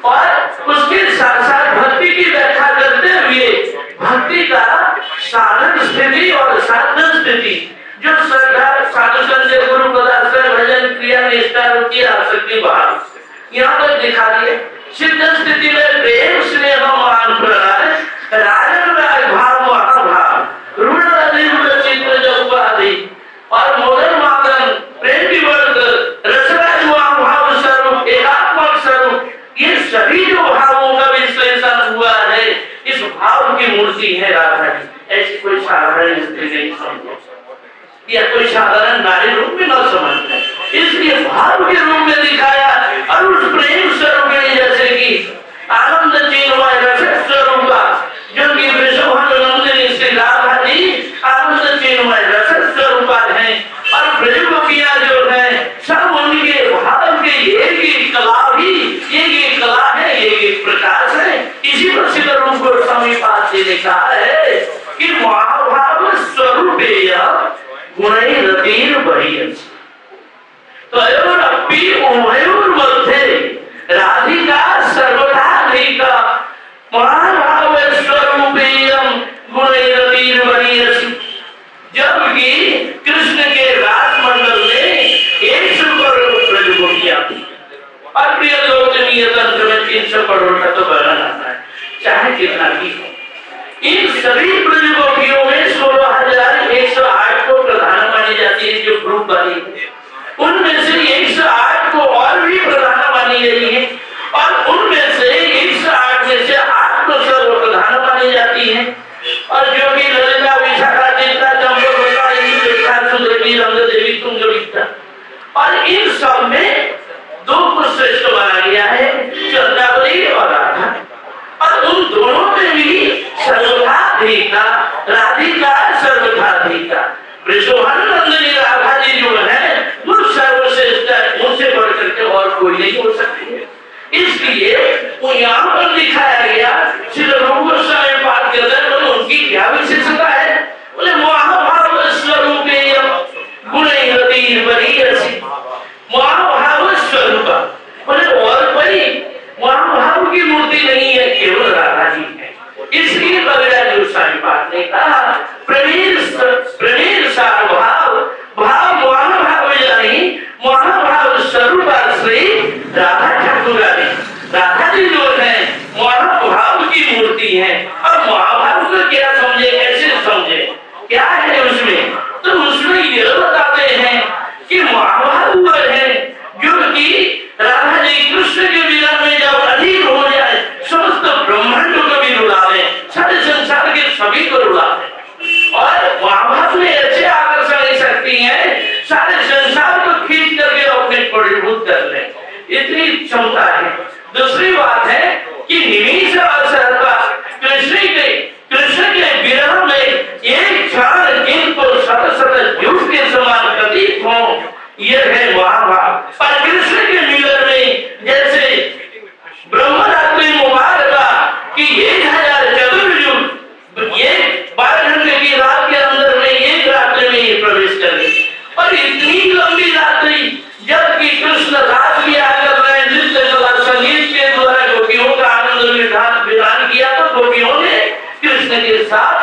और उसके साथ साथ भक्ति की व्याख्या करते हुए भक्ति का साधन स्थिति और साधन स्थिति, जो श्रद्धा साधु संजय गुरु पदाश्रय भजन क्रिया निष्ठा रुचि आसक्ति भाव, यहाँ पर दिखा दिए। सिद्ध स्थिति में प्रेम स्नेह मान प्रणय राजन राग भाव महाभाव रूढ़ चित्र जौपाधि और मोदन मादन प्रेम विवर्त रसराज भाव स्वरूप एकात्मक स्वरूप, ये सभी जो भावों का विश्लेषण हुआ है, इस भाव की मूर्ति है राधा जी। ऐसी कोई साधारण स्त्री नहीं समझो, या कोई साधारण नारी रूप में न समझते, इसलिए भाव के रूप में दिखाया। और उस प्रेम स्वरूप में जैसे कि आनंद चिन्मय रस स्वरूप, जो कि वृषभानुनंदिनी श्री राधा जी आनंद चिन्मय रस स्वरूप है। और ब्रजगोपियां जो है सब उनके भाव के एक एक कला भी एक एक कला है, एक एक प्रकाश है। इसी प्रसिद्ध रूप गोस्वामी पाद से लिखा है कि महाभाव स्वरूपेय गुणैरतीर बहियंसि तयोरपि उभयोर्मध्ये राधिका सर्वथाधिका महाभाव स्वरूपेयं गुणैरतीर बहियंसि। जबकि कृष्ण के रास मंडल में एक सौ करोड़ ब्रजगोपियां थी, और प्रिय लोकनीय तंत्र में तीन सौ करोड़ का तो वर्णन आता है, चाहे कितना भी हो। इन सभी ब्रजगोपियों में सोलह हजार एक सौ आठ को प्रधान मानी जाती है, जो ग्रुप वाली है। उनमें से एक सौ आठ को और भी प्रधान मानी गई है, और उनमें से एक सौ आठ में से आठ को सर्व प्रधान मानी जाती है। और जो भी ललिता विशाखा चिंता चंपा इंद्र सुंदरी रंग देवी तुंग विद्या, और इन सब में दो को श्रेष्ठ माना गया है, चंद्रावली और राधा। और उन दोनों में भी सर्वथाधिका राधिका सर्वथाधिका वृषभानुनंदिनी राधा जी जो है वो सर्वश्रेष्ठ है, उनसे बढ़ करके और कोई नहीं हो सकती है। इसलिए वो यहाँ पर दिखाया गया श्री रूप गोस्वामी पाद के अंदर उनकी क्या विशेषता है। बोले महाभाव स्वरूपेय गुणैरतीर बहियंसि, महाभाव स्वरूप। बोले और कोई महाभाव की मूर्ति नहीं है, केवल राधा जी है। इसलिए कविराज गोस्वामी पाद ने कहा प्रवीर प्रवीर सारभाव भाव महाभाव यानी महाभाव स्वरूप श्री राधा ठाकुरानी। राधा जी जो है महाभाव की मूर्ति है। और महाभाव को क्या समझे, कैसे समझे, क्या है उसमें? तो उसमें यह बताते हैं कि महाभाव वो है जो कि राधा जी कृष्ण के विरह में जब अधीन हो जाए समस्त ब्रह्मांडों को भी रुलावे, सारे संसार के सभी को रुलावे। और महाभाव में ऐसे आकर्षण शक्ति है, सारे संसार को खींच करके अपने परिभूत कर ले, इतनी क्षमता है। दूसरी बात है कि निमिष अवसर पर कृष्ण के कृष्ण के विरह में एक क्षण इनको सत सत युग के समान प्रतीत हो, यह है महाभाव। पर कृष्ण के मिलन में जैसे ब्रह्मरात्रि मुबारक की एक हजार चतुर्युग ये बारह घंटे की रात के अंदर में एक रात्रि में ये प्रवेश कर गई। और इतनी लंबी रात्रि जबकि कृष्ण रास लिया कर रहे हैं, नृत्य कला संगीत के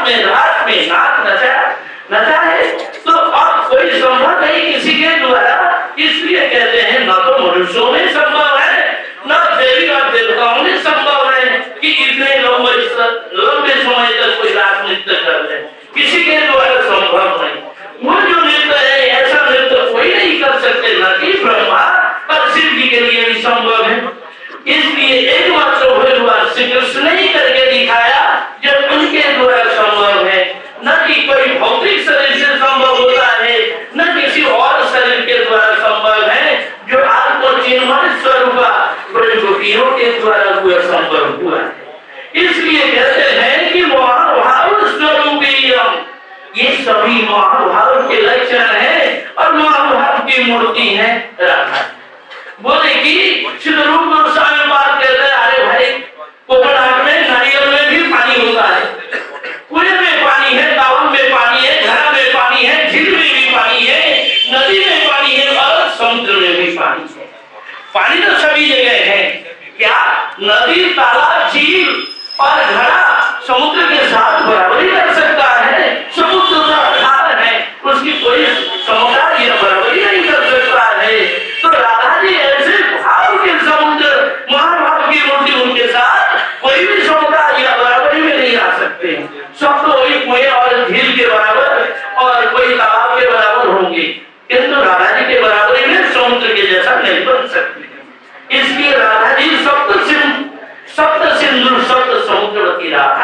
में रात में नाच नचा नचा है। तो अब कोई संभव नहीं किसी के द्वारा, इसलिए कहते हैं न तो मनुष्यों में संभव है न देवी और देवताओं में संभव है कि इतने लंबे लंबे समय तक कोई रास नृत्य कर ले, किसी के द्वारा संभव नहीं। वो जो नृत्य है ऐसा नृत्य कोई नहीं कर सकते, न कि ब्रह्मा और शिव जी के लिए भी संभव है। इसलिए एकमात्र भगवान श्री कृष्ण ने ही करके दिखाया जब उनके द्वारा संभव है, न कि कोई भौतिक शरीर से संभव होता है न किसी और शरीर के द्वारा संभव है, जो आत्म चिन्मय स्वरूप ब्रह्मज्योतियों के द्वारा हुआ संभव हुआ है। इसलिए कहते हैं कि महाभाव स्वरूपीयम, ये सभी महाभाव के लक्षण है और महाभाव की मूर्ति है राधा। बोले कि श्री रूप गोस्वामी बात कहते हैं, अरे भाई कोकणाट में नारियल में भी पानी होता है, कुएं में पानी है, तावन में पानी है, घड़ा में पानी है, झील में भी पानी है, नदी में पानी है और समुद्र में भी पानी है। पानी तो सभी जगह है। क्या नदी, तालाब, झील और घड़ा समुद्र के साथ बराबरी कर सकता है? समुद्र तो आधार है, उसकी कोई समुद्र या बराबरी नहीं कर सकता है। तो राधा जी ऐसे भाव के समुद्र, महाभाव की मूर्ति, उनके साथ कोई भी समुद्र या बराबरी में नहीं आ सकते। सब तो वही कुएं और झील के बराबर और कोई तालाब के बराबर होंगे, किंतु राधा जी के बराबरी में समुद्र के जैसा नहीं बन सकते। इसलिए राधा जी सप्त सिंधु सप्त सिंधु सप्त समुद्रवती राधा,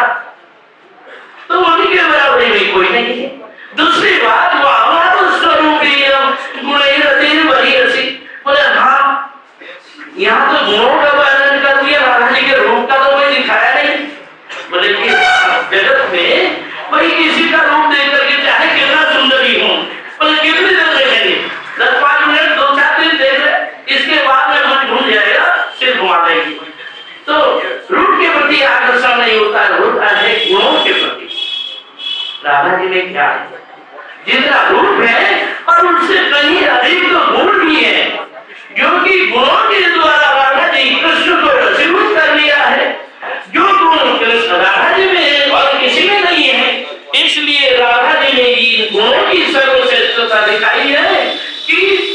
तो उनके बराबरी में कोई नहीं है। दूसरी बात, वो अभाव स्वरूपी गुणैरति वरीयसी, बोले हाँ यहाँ तो गुणों का वर्णन कर दिया, राधा जी के रूप का तो कोई दिखाया नहीं। बोले कि जगत में कोई किसी का रूप देख करके चाहे कितना सुंदरी हो, बोले कितनी देर देखेंगे, दस पांच मिनट दो चार दिन देख ले, इसके बाद में मन भूल जाएगा, सिर घुमा देगी। तो रूप के प्रति आकर्षण नहीं होता, होता है गुणों के प्रति। राधा जी में क्या है, जितना रूप है और उससे कहीं अधिक तो गुण भी है, जो कि गुणों के द्वारा राधा जी कृष्ण को वशीभूत कर लिया है। जो गुण कृष्ण राधा जी में है और किसी में नहीं है, इसलिए राधा जी ने इन गुणों की सर्वश्रेष्ठता दिखाई है कि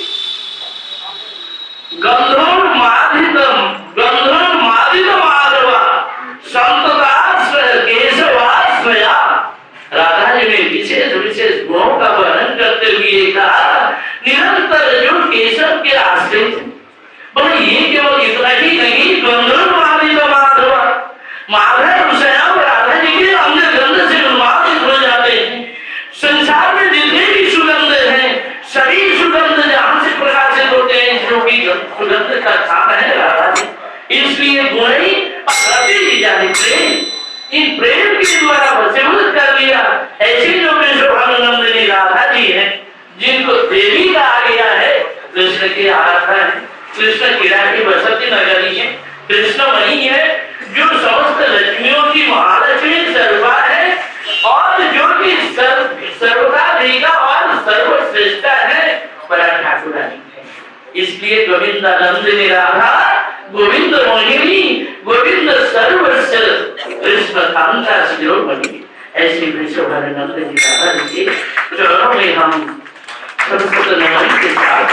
गंधर्वमादितम गंधर्वमादितमाधवा संतताश्रय केशवाश्रया। राधा जी ने विशेष विशेष गुणों का वर्णन करते हुए कहा, निरंतर जो केशव के आश्रित, बोले ये केवल इतना ही नहीं, गंधर्वमादितमाधवा, माधव स्वयं राधा जी के अंग गंध से उन्मादित हो जाते हैं। संसार में जितने भी सुगंध हैं, सभी सुगंध जहां से प्रकाशित होते हैं, जो भी सुगंध का स्थान है राधा जी। इसलिए गुण ही प्रेम, इन प्रेम के द्वारा वशीभूत कर लिया। ऐसे जो विश्वभानुनंदिनी राधा जी है, जिनको देवी कहा गया है, कृष्ण की आराधना है, कृष्ण कीड़ा की बसती नगरी है, कृष्ण वही है जो समस्त लक्ष्मियों की महालक्ष्मी सर्वा है और जो कि सर्वकाधिका और सर्वश्रेष्ठ है, परा ठाकुरानी है। इसलिए गोविंदानंदिनी राधा, गोविंद मोहिनी, गोविंद सर्वस्व कृष्ण कांता शिरोमणि, ऐसी विश्वभानुनंदिनी राधा जी के चरणों में हम संस्कृत नमन के साथ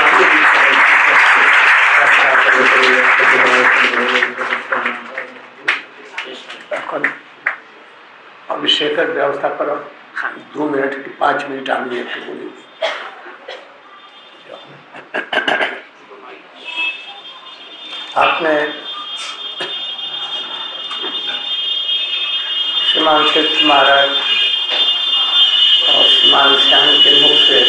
अभिषेक व्यवस्था पर दो मिनट की पांच मिनट आगे बोली। आपने श्रीमान तीर्थ महाराज और श्रीमान श्याम के मुख से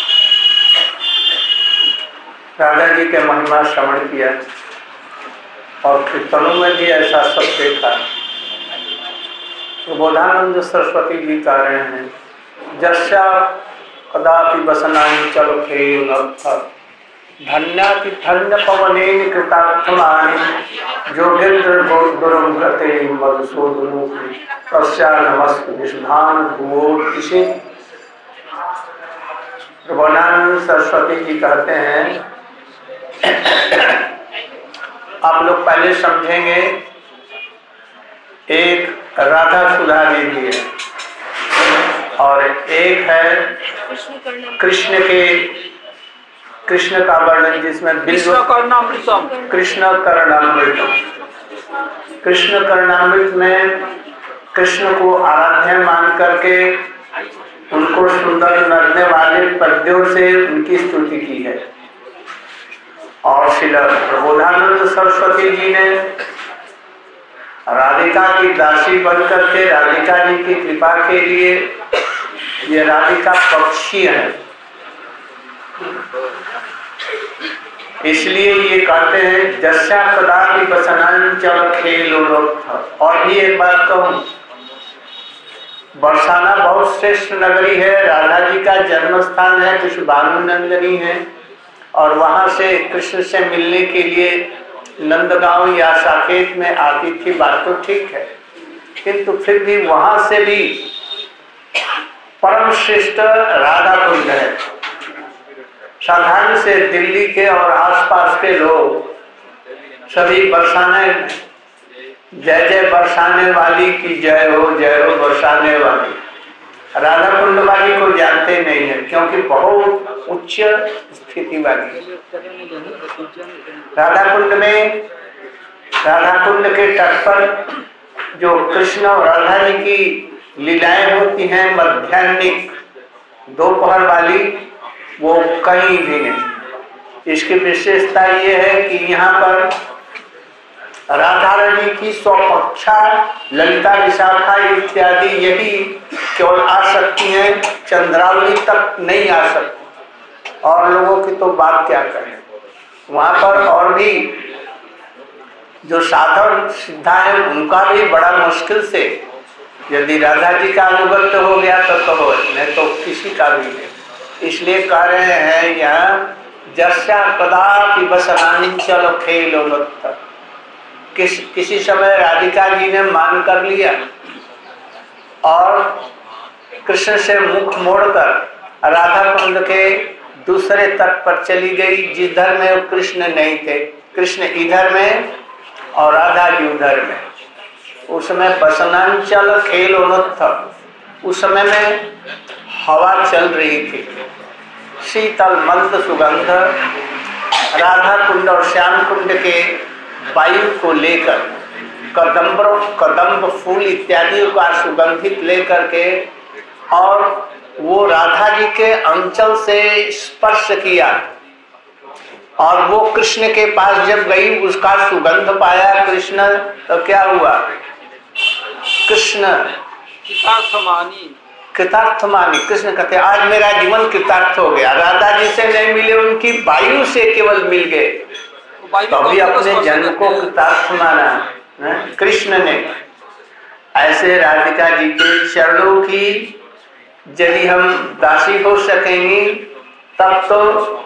राधा जी के महिमा श्रवण किया और कीर्तनों में भी ऐसा सब देखा। तो बोधानंद सरस्वती जी कह रहे हैं, जस्या कदापि वसनानि चल खेल धन्याति धन्य पवनेन कृतार्थमानि जोगेन्द्र गुरुम गते मधुसूदनो तस्या नमस्ते विष्णान भुवोर्दिशे। बोधानंद सरस्वती जी कहते हैं, आप लोग पहले समझेंगे, एक राधा सुधा देवी है, और एक है कृष्ण के कृष्ण का वर्णन जिसमें कृष्ण कर्णामृतम कृष्ण कर्णामृत कृष्ण कर्णामृत में कृष्ण को आराध्य मान करके उनको सुंदर लगने वाले पद्यों से उनकी स्तुति की है। और श्री प्रबोधानंद सरस्वती जी ने राधिका की दासी बनकर के राधिका जी की कृपा के लिए ये राधिका पक्षी है, इसलिए ये कहते हैं जस्या कदापि बसनांचल खेलो। और भी एक बात कहूं, बरसाना बहुत श्रेष्ठ नगरी है, राधा जी का जन्म स्थान है, कृष्ण भानुनंदनी है, और वहां से कृष्ण से मिलने के लिए नंदगांव या साकेत में आती थी, बात तो ठीक है, किंतु फिर भी वहां से भी परम श्रेष्ठ राधा कुंड है। साधारण से दिल्ली के और आसपास के लोग सभी बरसाने जय जय बरसाने वाली की जय हो, जय हो बरसाने वाली, राधा कुंड वाली को जानते नहीं है क्योंकि बहुत उच्च स्थिति वाली। राधा कुंड में राधा कुंड के तट पर जो कृष्ण और राधा जी की लीलाएं होती हैं मध्याह्निक दोपहर वाली, वो कहीं भी नहीं। इसकी विशेषता ये है कि यहाँ पर राधा रानी की स्वपक्षा ललिता विशाखा इत्यादि यही केवल आ सकती हैं, चंद्रावली तक नहीं आ सकती, और लोगों की तो बात क्या करें। वहां पर और भी जो साधन सिद्धा है उनका भी बड़ा मुश्किल से, यदि राधा जी का अनुगत्य हो गया तो तो हो, नहीं तो किसी का भी नहीं। इसलिए कह रहे हैं यहाँ जस्या कदापि बसनांचल खेलो। किस किसी समय राधिका जी ने मान कर लिया और कृष्ण से मुख मोड़कर राधा कुंड के दूसरे तट पर चली गई, जिधर में कृष्ण नहीं थे। कृष्ण इधर में और राधा जी उधर में। उस समय बसनांचल खेल था, उस समय में हवा चल रही थी, शीतल मंद सुगंध राधा कुंड और श्याम कुंड के वायु को लेकर, कदम्ब कदम्ब फूल इत्यादि का सुगंधित लेकर के, और वो राधा जी के अंचल से स्पर्श किया और वो कृष्ण के पास जब गई उसका सुगंध पाया कृष्ण, तो क्या हुआ? कृष्ण कृतार्थमानी कृतार्थमानी कृष्ण कहते आज मेरा जीवन कृतार्थ हो गया। राधा जी से नहीं मिले, उनकी वायु से केवल मिल गए, तो अभी अपने जन्म को कृतार्थ माना कृष्ण ने। ऐसे राधिका जी के चरणों की यदि हम दासी हो सकेंगी तब तो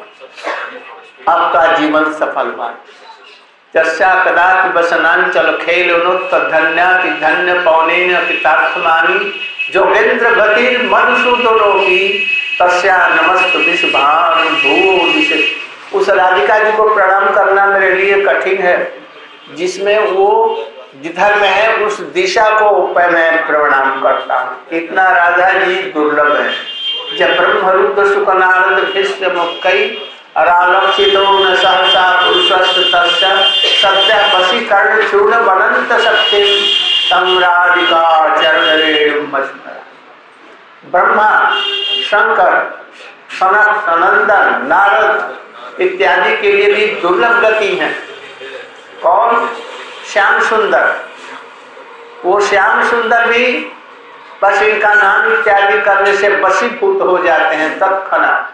आपका जीवन सफल हुआ। जस्या कदापि बसनांचल खेलोनुत धन्याति धन्य पौनेन कृतार्थमानी, जोगेंद्र गति मधुसूदनो की तस्या नमस्त विषभान भूषे। उस राधिका जी को प्रणाम करना मेरे लिए कठिन है, जिसमें वो जिधर में है उस दिशा को मैं प्रणाम करता हूँ। इतना राधा जी दुर्लभ है। जब ब्रह्म रुद्र शुक नारद भीष्म मुक्कई अरालक्षितो न सहसा पुरुषस्थ तस्य सत्य वशीकरण चूर्ण बनंत शक्ति तम राधिका चरण रेणुम स्मर। ब्रह्मा, शंकर, सनत, सनंदन, नारद इत्यादि के लिए भी दुर्लभ गति है। कौन? श्याम सुंदर। वो श्याम सुंदर भी बस इनका नाम इत्यादि करने से वशीभूत हो जाते हैं तत्क्षणात।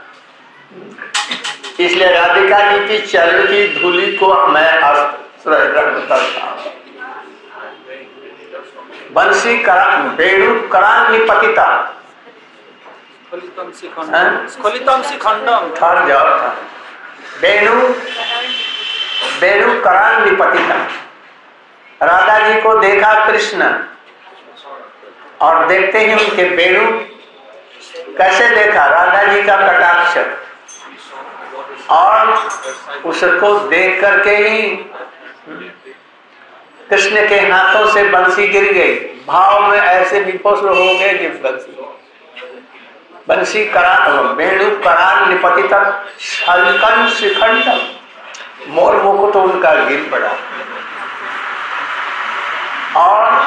इसलिए राधिका जी की चरण की धूलि को मैं आश्रय करता हूँ। बंसी करान वेणु करान निपतिता स्खलितम शिखंडम ठहर जाओ था। वेणु वेणु करान निपतिता। राधा जी को देखा कृष्ण और देखते ही उनके वेणु कैसे देखा? राधा जी का कटाक्ष, और उसको देख करके ही कृष्ण के हाथों से बंसी गिर गई। भाव में ऐसे विफल हो गए कि बंसी बंसी करा वेणु करार निपतित शल्कन शिखंडम, मोर मुकुट उनका गिर पड़ा। और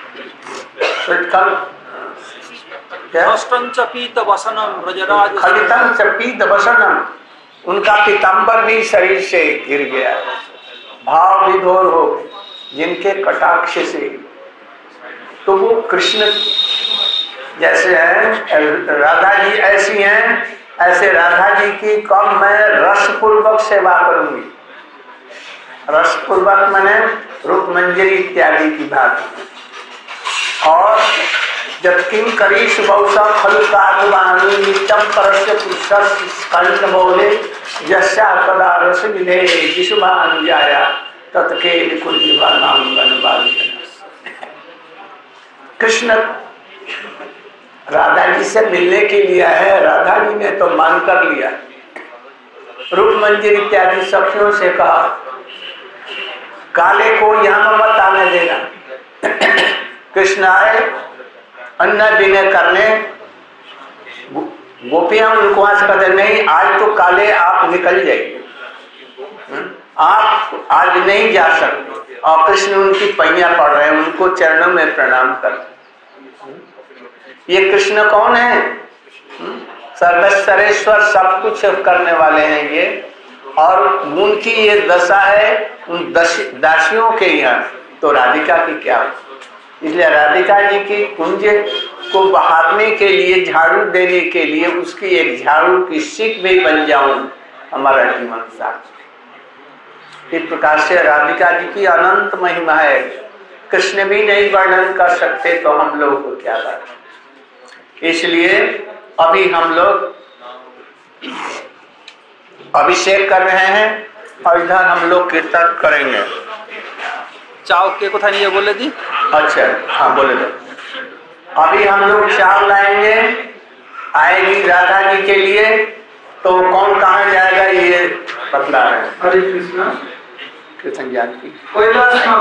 हस्तंच पीत वसनम ब्रजराज खलितम च पीत वसनम, उनका पीतांबर भी शरीर से गिर गया, भाव विधोर हो जिनके कटाक्ष से। तो वो कृष्ण जैसे हैं, राधा जी ऐसी हैं, ऐसे राधा जी की कब मैं रसपूर्वक सेवा करूंगी। रसपूर्वक मैंने रूप मंजरी इत्यादि की बात। और जब किम करीश बहुसा खलु कादवानु नित्यम परस्य पुरुषस्य कंठ बोले यस्या पदा रस विधे विशुभानु जाया तत्के निकुल नाम गणवाल। कृष्ण राधा जी से मिलने के लिए है, राधा जी ने तो मान कर लिया। रूप मंजरी इत्यादि सखियों से कहा काले को यहाँ मत आने देना। कृष्ण आए अन्न विनय करने, गोपियां उनको आज कहते नहीं आज तो काले आप निकल जाइए, आप आज नहीं जा सकते। और कृष्ण उनकी पैया पड़ रहे हैं, उनको चरणों में प्रणाम कर। ये कृष्ण कौन है? सर्वेश्वरेश्वर, सब कुछ करने वाले हैं ये। और उनकी ये दशा है उन दासियों के यहाँ, तो राधिका की क्या? इसलिए राधिका जी की कुंज को बहारने के लिए, झाड़ू देने के लिए उसकी एक झाड़ू की सीख भी बन जाऊं हमारा जीवन साथ। इस प्रकार से राधिका जी की अनंत महिमा है, कृष्ण भी नहीं वर्णन कर सकते तो हम लोगों को क्या बात। इसलिए अभी हम लोग अभिषेक कर रहे हैं और इधर हम लोग कीर्तन करेंगे। चाव के को था नहीं ये बोले थी। अच्छा हाँ बोले दो। अभी हम लोग चाव लाएंगे, आएगी राधा जी के लिए, तो कौन कहाँ जाएगा ये बतला है। हरे कृष्णा कृष्ण जानकी कोई